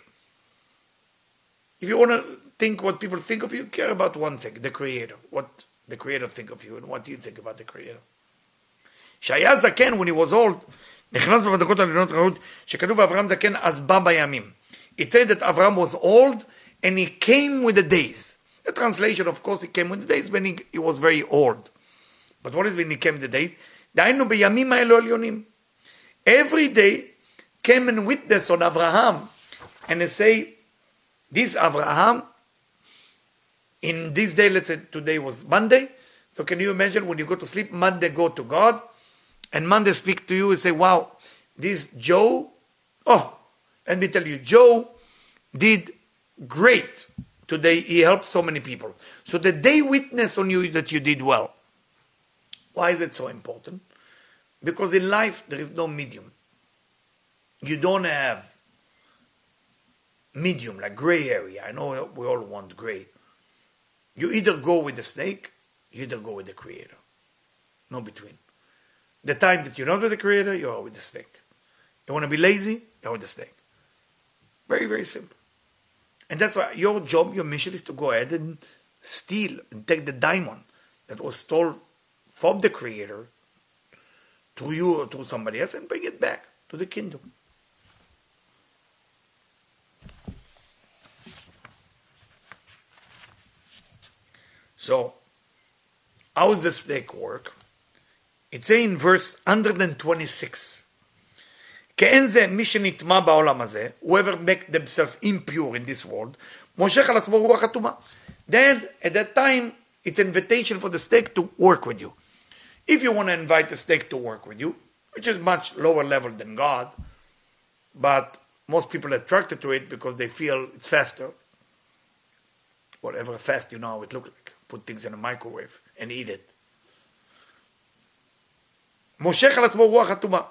If you want to think what people think of you, care about one thing, the Creator. What the Creator think of you and what do you think about the Creator. שהיה זקן, when he was old, נכנס במדרגות העליונות רעות, שכתוב אברהם זקן, אז בא בימים. It said that Abraham was old, and he came with the days. The translation, of course, he came with the days when he, he was very old. But what is when he came with the days? דהיינו בימים האלו עליונים. Every day, came and witness on Abraham, and they say, this Abraham, in this day, let's say today was Monday, so can you imagine when you go to sleep, Monday go to God, and Monday speak to you and say, wow, this Joe, oh, let me tell you, Joe did great today. He helped so many people. So that they witness on you that you did well. Why is it so important? Because in life, there is no medium. You don't have medium, like gray area. I know we all want gray. You either go with the snake, you either go with the Creator. No between. The time that you're not with the Creator, you are with the snake. You want to be lazy, you're with the snake. Very, very simple. And that's why your job, your mission is to go ahead and steal and take the diamond that was stolen from the Creator to you or to somebody else and bring it back to the kingdom. So, how does the snake work? It's in verse one hundred twenty-six. כאין זה מי שנטמע בעולם הזה, whoever make themselves impure in this world, מושך על עצמו רוח אטומה. Then, at that time, it's an invitation for the snake to work with you. If you want to invite the snake to work with you, which is much lower level than God, but most people are attracted to it because they feel it's faster. Whatever fast, you know how it looks like. Put things in a microwave and eat it. מושך על עצמו רוח אטומה.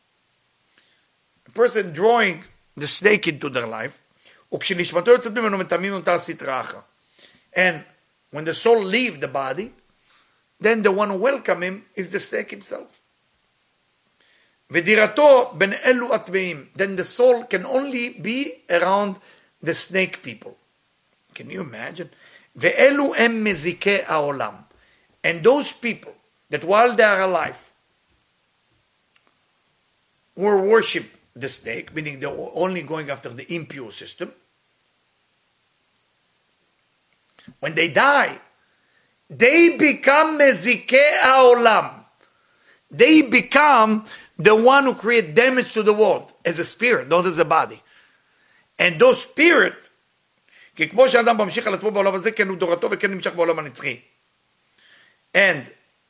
A person drawing the snake into their life, וכשנשמתו יוצאת ממנו מטמאים אותה הסטרא אחרא. And when the soul leaves the body, then the one who welcome him is the snake himself. ודירתו בין אלו הטמאים. Then the soul can only be around the snake people. Can you imagine? ואלו הם מזיקי העולם. And those people that while they are alive were worship the snake, meaning they're only going after the impure system, when they die, they become mezikei haolam. They become the one who create damage to the world as a spirit, not as a body. And those spirit, כי כמו שאדם ממשיך על עצמו בעולם הזה, כן הוא דורתו וכן נמשך בעולם הנצחי. And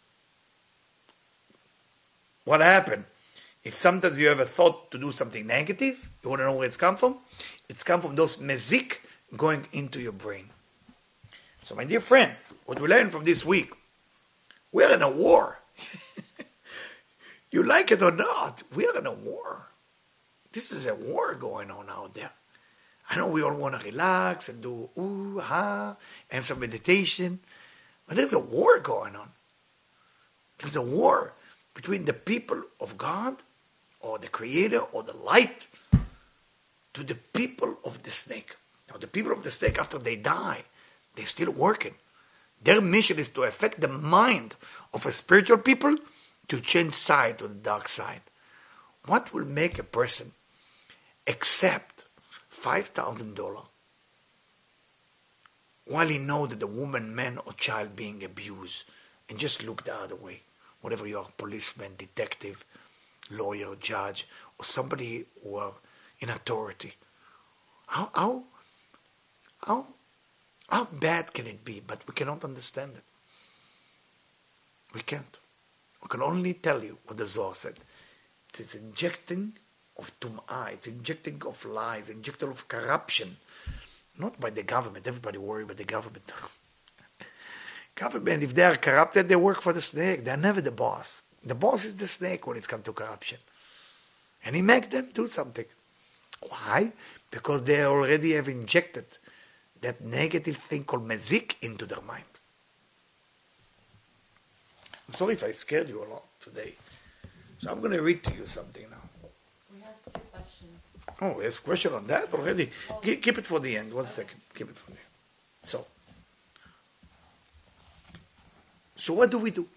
what happened? If sometimes you have a thought to do something negative, you want to know where it's come from? It's come from those mezik going into your brain. So my dear friend, what we learned from this week, we're in a war. You like it or not, we are in a war. This is a war going on out there. I know we all want to relax and do ooh, ha, and some meditation, but there's a war going on. There's a war between the people of God, or the Creator, or the light, to the people of the snake. Now, the people of the snake, after they die, they're still working. Their mission is to affect the mind of a spiritual people to change side to the dark side. What will make a person accept five thousand dollars while he knows that the woman, man, or child being abused and just look the other way? Whatever you are, policeman, detective, lawyer, judge, or somebody who are in authority. How, how, how, how bad can it be? But we cannot understand it. We can't. We can only tell you what the Zohar said. It's injecting of tum'ah, it's injecting of lies, injecting of corruption. Not by the government. Everybody worry about the government. Government, if they are corrupted, they work for the snake. They're never the boss. The boss is the snake when it's come to corruption. And he make them do something. Why? Because they already have injected that negative thing called mezik into their mind. I'm sorry if I scared you a lot today. So I'm going to read to you something now. We have two questions. Oh, we have a question on that already? Well, keep, keep it for the end. One okay. second. Keep it for the end. So, so what do we do?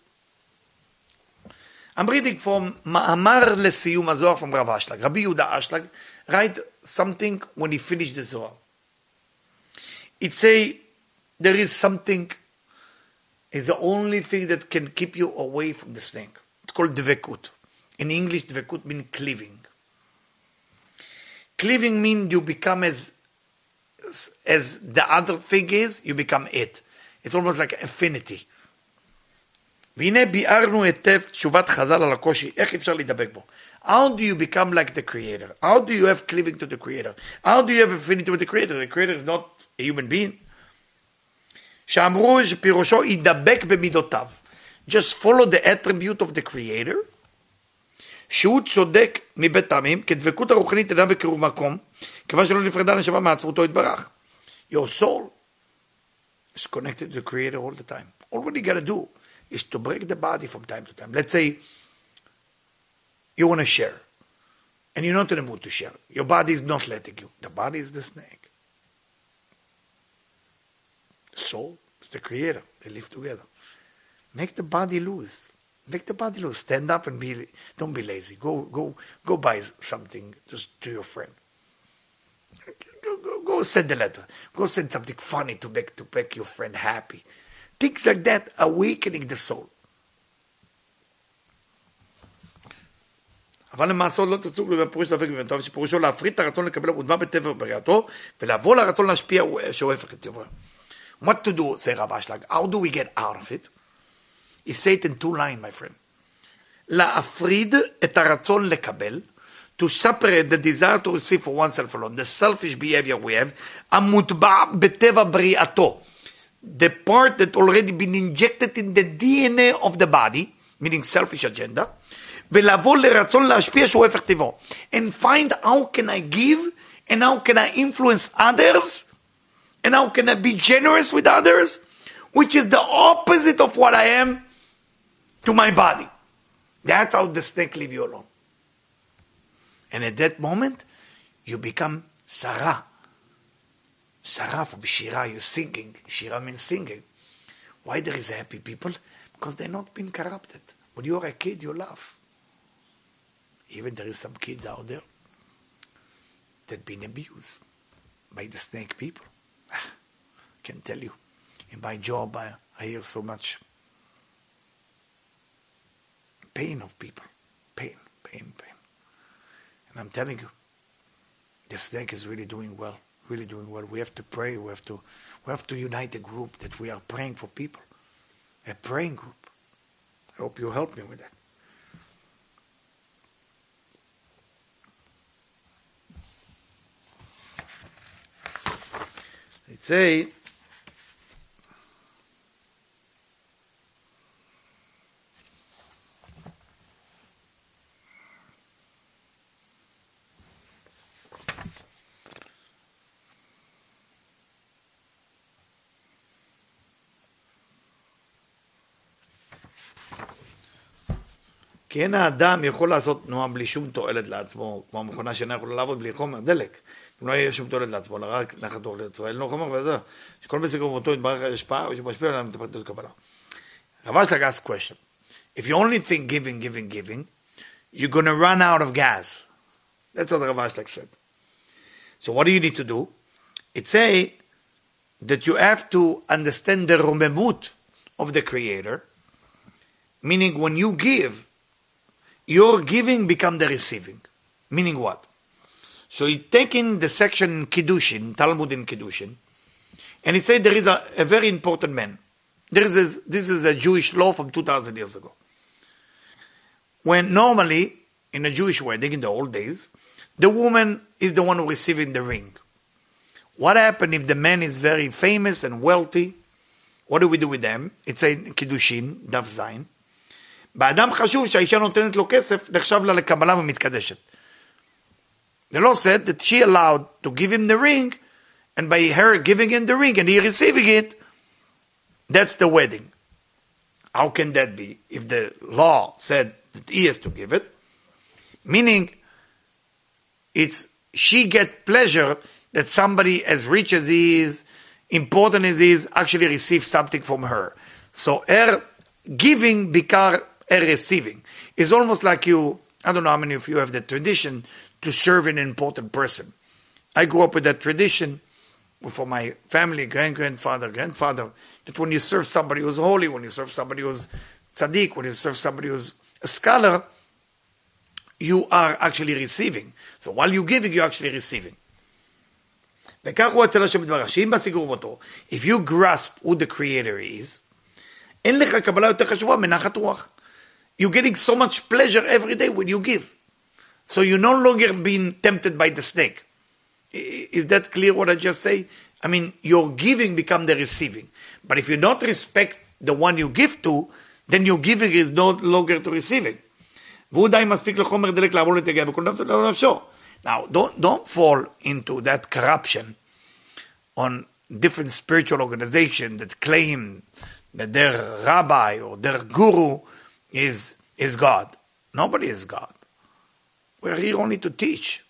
I'm reading from Ma'amar Lesiyum HaZohar from Rav Ashlag. Rabbi Yehuda Ashlag write something when he finished the Zohar. It say there is something is the only thing that can keep you away from the snake. It's called dvekut. In English, dvekut means cleaving. Cleaving means you become as, as as the other thing is, you become it. It's almost like affinity. והנה ביארנו היטב תשובת חז"ל על הקושי, איך אפשר להידבק בו? How do you become like the Creator? How do you have cleaving to the Creator? How do you have affinity with the Creator? The Creator is not a human being. שאמרו שפירושו ידבק במידותיו. Just follow the attribute of the Creator, שהוא צודק מבית העמים, כדבקות הרוחנית אינה בקירוב מקום, כיוון שלא נפרדה הנשמה מעצמותו יתברך. Your soul is connected to the Creator all the time. All what you got to do is to break the body from time to time. Let's say you want to share, and you're not in the mood to share. Your body is not letting you. The body is the snake. The soul is the Creator. They live together. Make the body loose. Make the body loose. Stand up and be. Don't be lazy. Go, go, go buy something just to your friend. Go, go, go send a letter. Go send something funny to make to make your friend happy. Things like that, awakening the soul. אבל למעשה לא תצאו בפירוש דבק בבנתו, שפירושו להפריד את הרצון לקבל עבודה בטבע בריאתו, ולעבור לרצון להשפיע שהוא הפך את טבעו. What to do, say Rav Ashlag? How do we get out of it? He said it in two lines, my friend. להפריד את הרצון לקבל, to separate the desire to receive for oneself alone, the selfish behavior we have, המוטבע בטבע בריאתו. The part that already been injected in the D N A of the body, meaning selfish agenda, ולעבור לרצון להשפיע שהוא הפך טבעו. And find how can I give, and how can I influence others, and how can I be generous with others, which is the opposite of what I am to my body. That's how the snake leave you alone. And at that moment, you become Sarah. Sarah from Shira, you're singing. Shira means singing. Why there is happy people? Because they're not been corrupted. When you're a kid, you laugh. Even there is some kids out there that been abused by the snake people. I can tell you. In my job, I, I hear so much pain of people. Pain, pain, pain. And I'm telling you, the snake is really doing well. Really doing well. We have to pray. We have to, we have to unite a group that we are praying for people. A praying group. I hope you help me with that. It say, כי אין האדם יכול לעשות תנועה בלי שום תועלת לעצמו, כמו המכונה שאינה יכולה לעבוד בלי חומר, דלק. אם לא יהיה שום תועלת לעצמו, אלא רק נחת רוח ליצרו, אין לו חומר וזה. שכל בסגר ומותו יתברך על השפעה, ושמשפיע עליו מתפתח לקבלה. רב אשלג asked question. If you only think giving, giving, giving, you're going to run out of gas. That's what Rav Ashlag said. So what do you need to do? It say that you have to understand the rumemut of the Creator, meaning when you give, your giving become the receiving. Meaning what? So you take in the section in Kiddushin, Talmud in Kiddushin, and it said there is a, a very important man. There is a, this is a Jewish law from two thousand years ago. When normally, in a Jewish wedding in the old days, the woman is the one who is receiving the ring. What happens if the man is very famous and wealthy? What do we do with them? It's a Kiddushin, דף זין. באדם חשוב שהאישה נותנת לו כסף, נחשב לה לקבלה ומתקדשת. The law said that she allowed to give him the ring, and by her giving him the ring and he receiving it, that's the wedding. How can that be if the law said that he has to give it? Meaning, it's she get pleasure that somebody as rich as he is, important as he is, actually receives something from her. So her giving become her receiving. It's almost like you, I don't know how many of you have the tradition to serve an important person. I grew up with that tradition for my family, grand-grandfather, grandfather, that when you serve somebody who's holy, when you serve somebody who's tzaddik, when you serve somebody who's a scholar, you are actually receiving. So while you're giving, you're actually receiving. וכך הוא אצל השם יתברך, שאם בסיגור בו, if you grasp who the creator is, אין לך קבלה יותר חשובה מנחת רוח. You're getting so much pleasure every day when you give. So you're no longer being tempted by the snake. Is that clear what I just say? I mean, your giving become the receiving. But if you don't respect the one you give to, then your giving is no longer to receiving. והוא די מספיק לחומר דלק לעבור לתגע בכל נפשו. Now, don't, don't fall into that corruption on different spiritual organizations that claim that their rabbi or their guru is, is God. Nobody is God. We are here only to teach.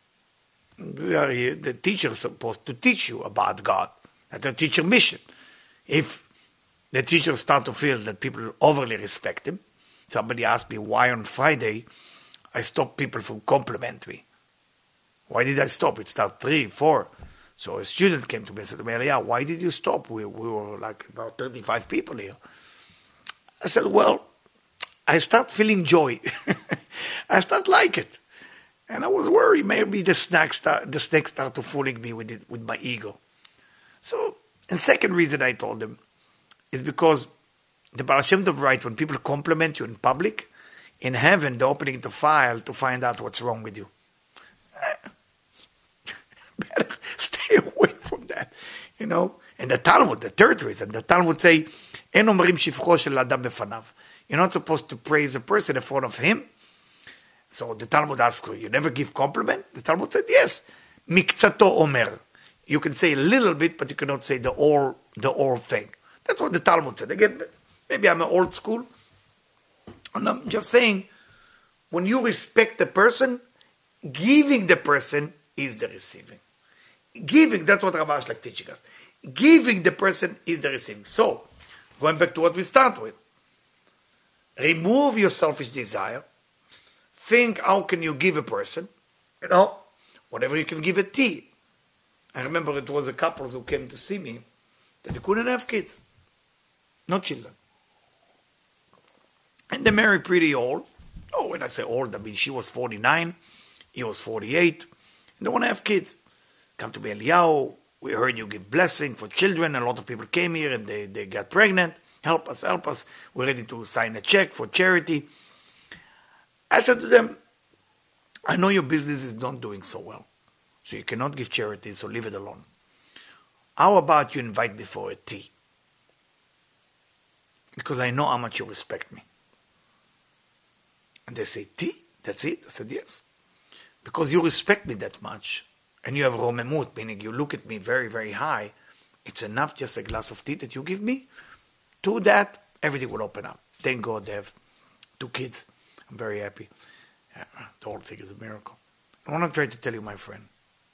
We are here, the teacher is supposed to teach you about God. That's a teacher mission. If the teachers start to feel that people overly respect him, somebody asked me why on Friday I stopped people from compliment me. Why did I stop? It started three, four. So a student came to me and said to me, yeah, why did you stop? We, we were like about thirty-five people here. I said, well, I start feeling joy. I start like it. And I was worried maybe the snake start, the snake started fooling me with it, with my ego. So, and second reason I told him is because the Baal Shem Tov writes, when people compliment you in public, in heaven they're opening the file to find out what's wrong with you. Better stay away from that, you know. And the Talmud, the third reason, the Talmud say, "En omrim shivcho shel adam befanav." You're not supposed to praise a person in front of him. So the Talmud asks, you never give compliment? The Talmud said, yes. Mikzato omer. You can say a little bit, but you cannot say the all, the all thing. That's what the Talmud said. Again, maybe I'm an old school. And I'm just saying, when you respect the person, giving the person is the receiving. Giving, that's what Rav Ashlag teaching us. Giving the person is the receiving. So, going back to what we start with. Remove your selfish desire. Think, how can you give a person? You know, whatever you can give a tea. I remember it was a couple who came to see me that they couldn't have kids. No children. And they married pretty old. Oh, when I say old, I mean she was forty-nine, he was forty-eight. And they want to have kids. Come to me, Eliyahu, we heard you give blessing for children. A lot of people came here and they, they got pregnant. Help us, help us. We're ready to sign a check for charity. I said to them, I know your business is not doing so well. So you cannot give charity, so leave it alone. How about you invite me for a tea? Because I know how much you respect me. And they say, tea? That's it? I said, yes. Because you respect me that much, and you have romemut, meaning you look at me very, very high, it's enough just a glass of tea that you give me. To that, everything will open up. Thank God they have two kids. I'm very happy. Uh, the whole thing is a miracle. I want to try to tell you, my friend,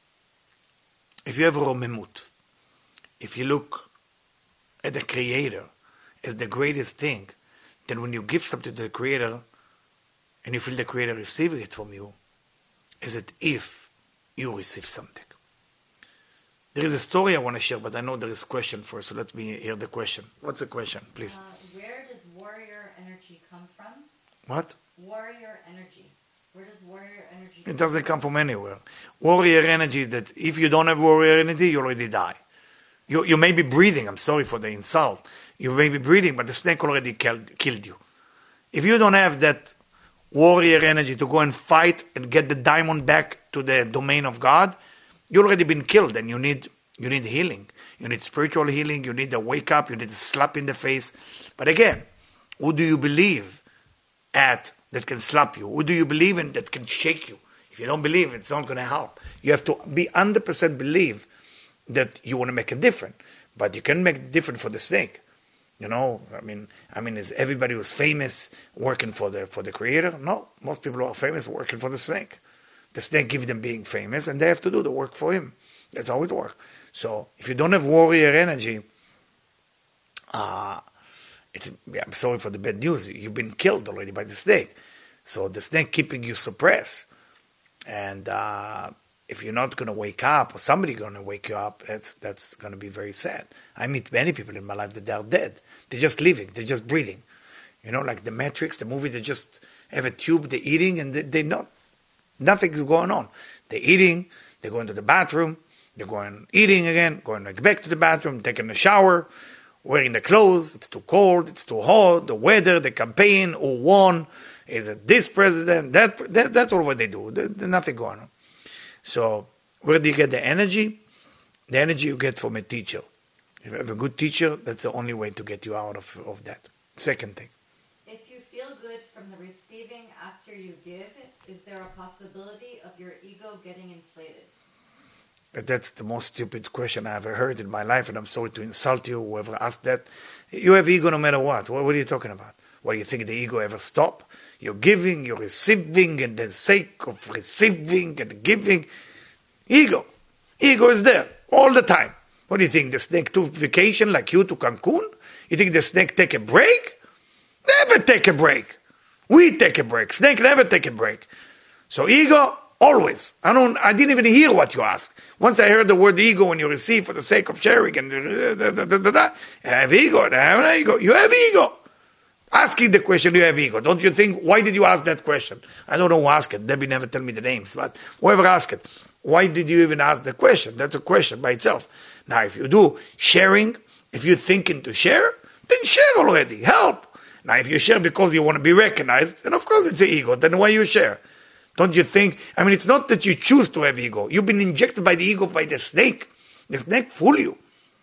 if you have romemut, if you look at the Creator as the greatest thing, then when you give something to the Creator, and you feel the Creator receiving it from you, is it if you receive something. There is a story I want to share, but I know there is a question first, so let me hear the question. What's the question, please? Uh, where does warrior energy come from? What? Warrior energy. Where does warrior energy come It doesn't come from anywhere. Warrior energy, that if you don't have warrior energy, you already die. You, you may be breathing, I'm sorry for the insult. You may be breathing, but the snake already killed, killed you. If you don't have that warrior energy to go and fight and get the diamond back to the domain of God, you've already been killed, and you need you need healing. You need spiritual healing. You need a wake up. You need a slap in the face. But again, who do you believe at that can slap you? Who do you believe in that can shake you? If you don't believe, it's not going to help. You have to be one hundred percent believe that you want to make a difference. But you can make a difference for the snake. You know, I mean, I mean, is everybody who's famous working for the for the Creator? No, most people who are famous working for the snake. The snake gives them being famous, and they have to do the work for him. That's how it works. So, if you don't have warrior energy, uh, it's, yeah, I'm sorry for the bad news. You've been killed already by the snake. So, the snake keeping you suppressed. And uh, if you're not going to wake up, or somebody going to wake you up, that's that's going to be very sad. I meet many people in my life that they are dead. They're just living. They're just breathing. You know, like the Matrix, the movie, they just have a tube, they're eating, and they, they're not. Nothing is going on. They're eating, they're going to the bathroom, they're going eating again, going back to the bathroom, taking a shower, wearing the clothes. It's too cold, it's too hot, the weather, the campaign, who won, is it this president, that, that that's all what they do. There, there's nothing going on. So, where do you get the energy? The energy you get from a teacher. If you have a good teacher, that's the only way to get you out of, of that. Second thing. If you feel good from the receiving after you give, is there a possibility of your ego getting inflated? That's the most stupid question I ever heard in my life, and I'm sorry to insult you, whoever asked that. You have ego no matter what. What, what are you talking about? What, do you think the ego ever stop? You're giving, you're receiving, and the sake of receiving and giving. Ego. Ego is there all the time. What do you think? The snake took vacation like you to Cancun? You think the snake take a break? Never take a break. We take a break. Snake never take a break. So ego, always. I don't. I didn't even hear what you asked. Once I heard the word ego when you receive for the sake of sharing, and da, da, da, da, da, I have ego. I have ego. You have ego. Asking the question, you have ego. Don't you think? Why did you ask that question? I don't know who asked it. Debbie never tell me the names, but whoever asked it, why did you even ask the question? That's a question by itself. Now, if you do sharing, if you're thinking to share, then share already. Help. Now, if you share because you want to be recognized, then of course it's an ego. Then why you share? Don't you think? I mean, it's not that you choose to have ego. You've been injected by the ego by the snake. The snake fool you.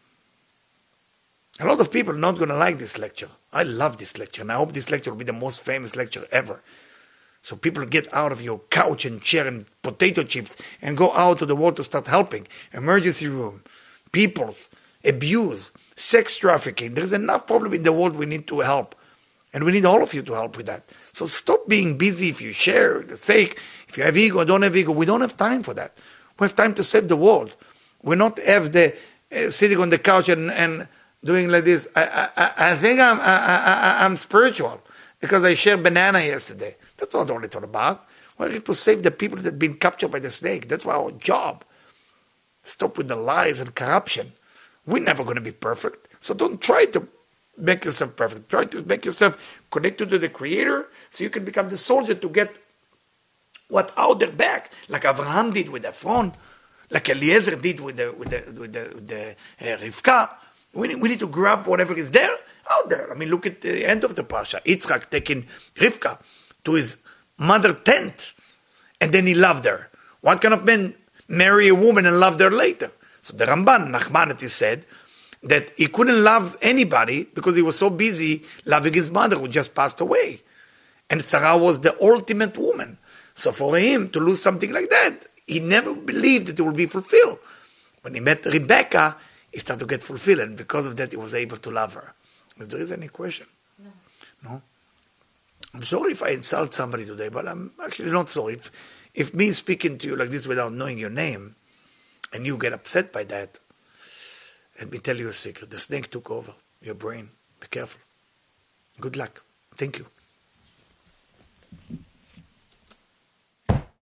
A lot of people are not going to like this lecture. I love this lecture, and I hope this lecture will be the most famous lecture ever. So people get out of your couch and chair and potato chips and go out to the world to start helping. Emergency room, peoples, abuse, sex trafficking. There's enough problem in the world we need to help. And we need all of you to help with that. So stop being busy if you share the sake. If you have ego, don't have ego. We don't have time for that. We have time to save the world. We not have the uh, sitting on the couch and, and doing like this. I I, I think I'm I, I, I'm spiritual because I shared banana yesterday. That's not all it's all about. We have to save the people that have been captured by the snake. That's our job. Stop with the lies and corruption. We're never going to be perfect. So don't try to make yourself perfect. Try to make yourself connected to the Creator so you can become the soldier to get what out their back, like Abraham did with Ephron, like Eliezer did with the with the with the, with the uh, Rivka. We need, we need to grab whatever is there out there. I mean, look at the end of the Pasha. Yitzchak taking Rivka to his mother tent, and then he loved her. What kind of man marry a woman and love her later? So the Ramban, Nachmanides, said that he couldn't love anybody because he was so busy loving his mother who just passed away. And Sarah was the ultimate woman. So for him to lose something like that, he never believed that it would be fulfilled. When he met Rebecca, he started to get fulfilled, and because of that, he was able to love her. If there is any question? No. No? I'm sorry if I insult somebody today, but I'm actually not sorry. If, if me speaking to you like this without knowing your name, and you get upset by that, let me tell you a secret. The snake took over your brain. Be careful. Good luck. Thank you.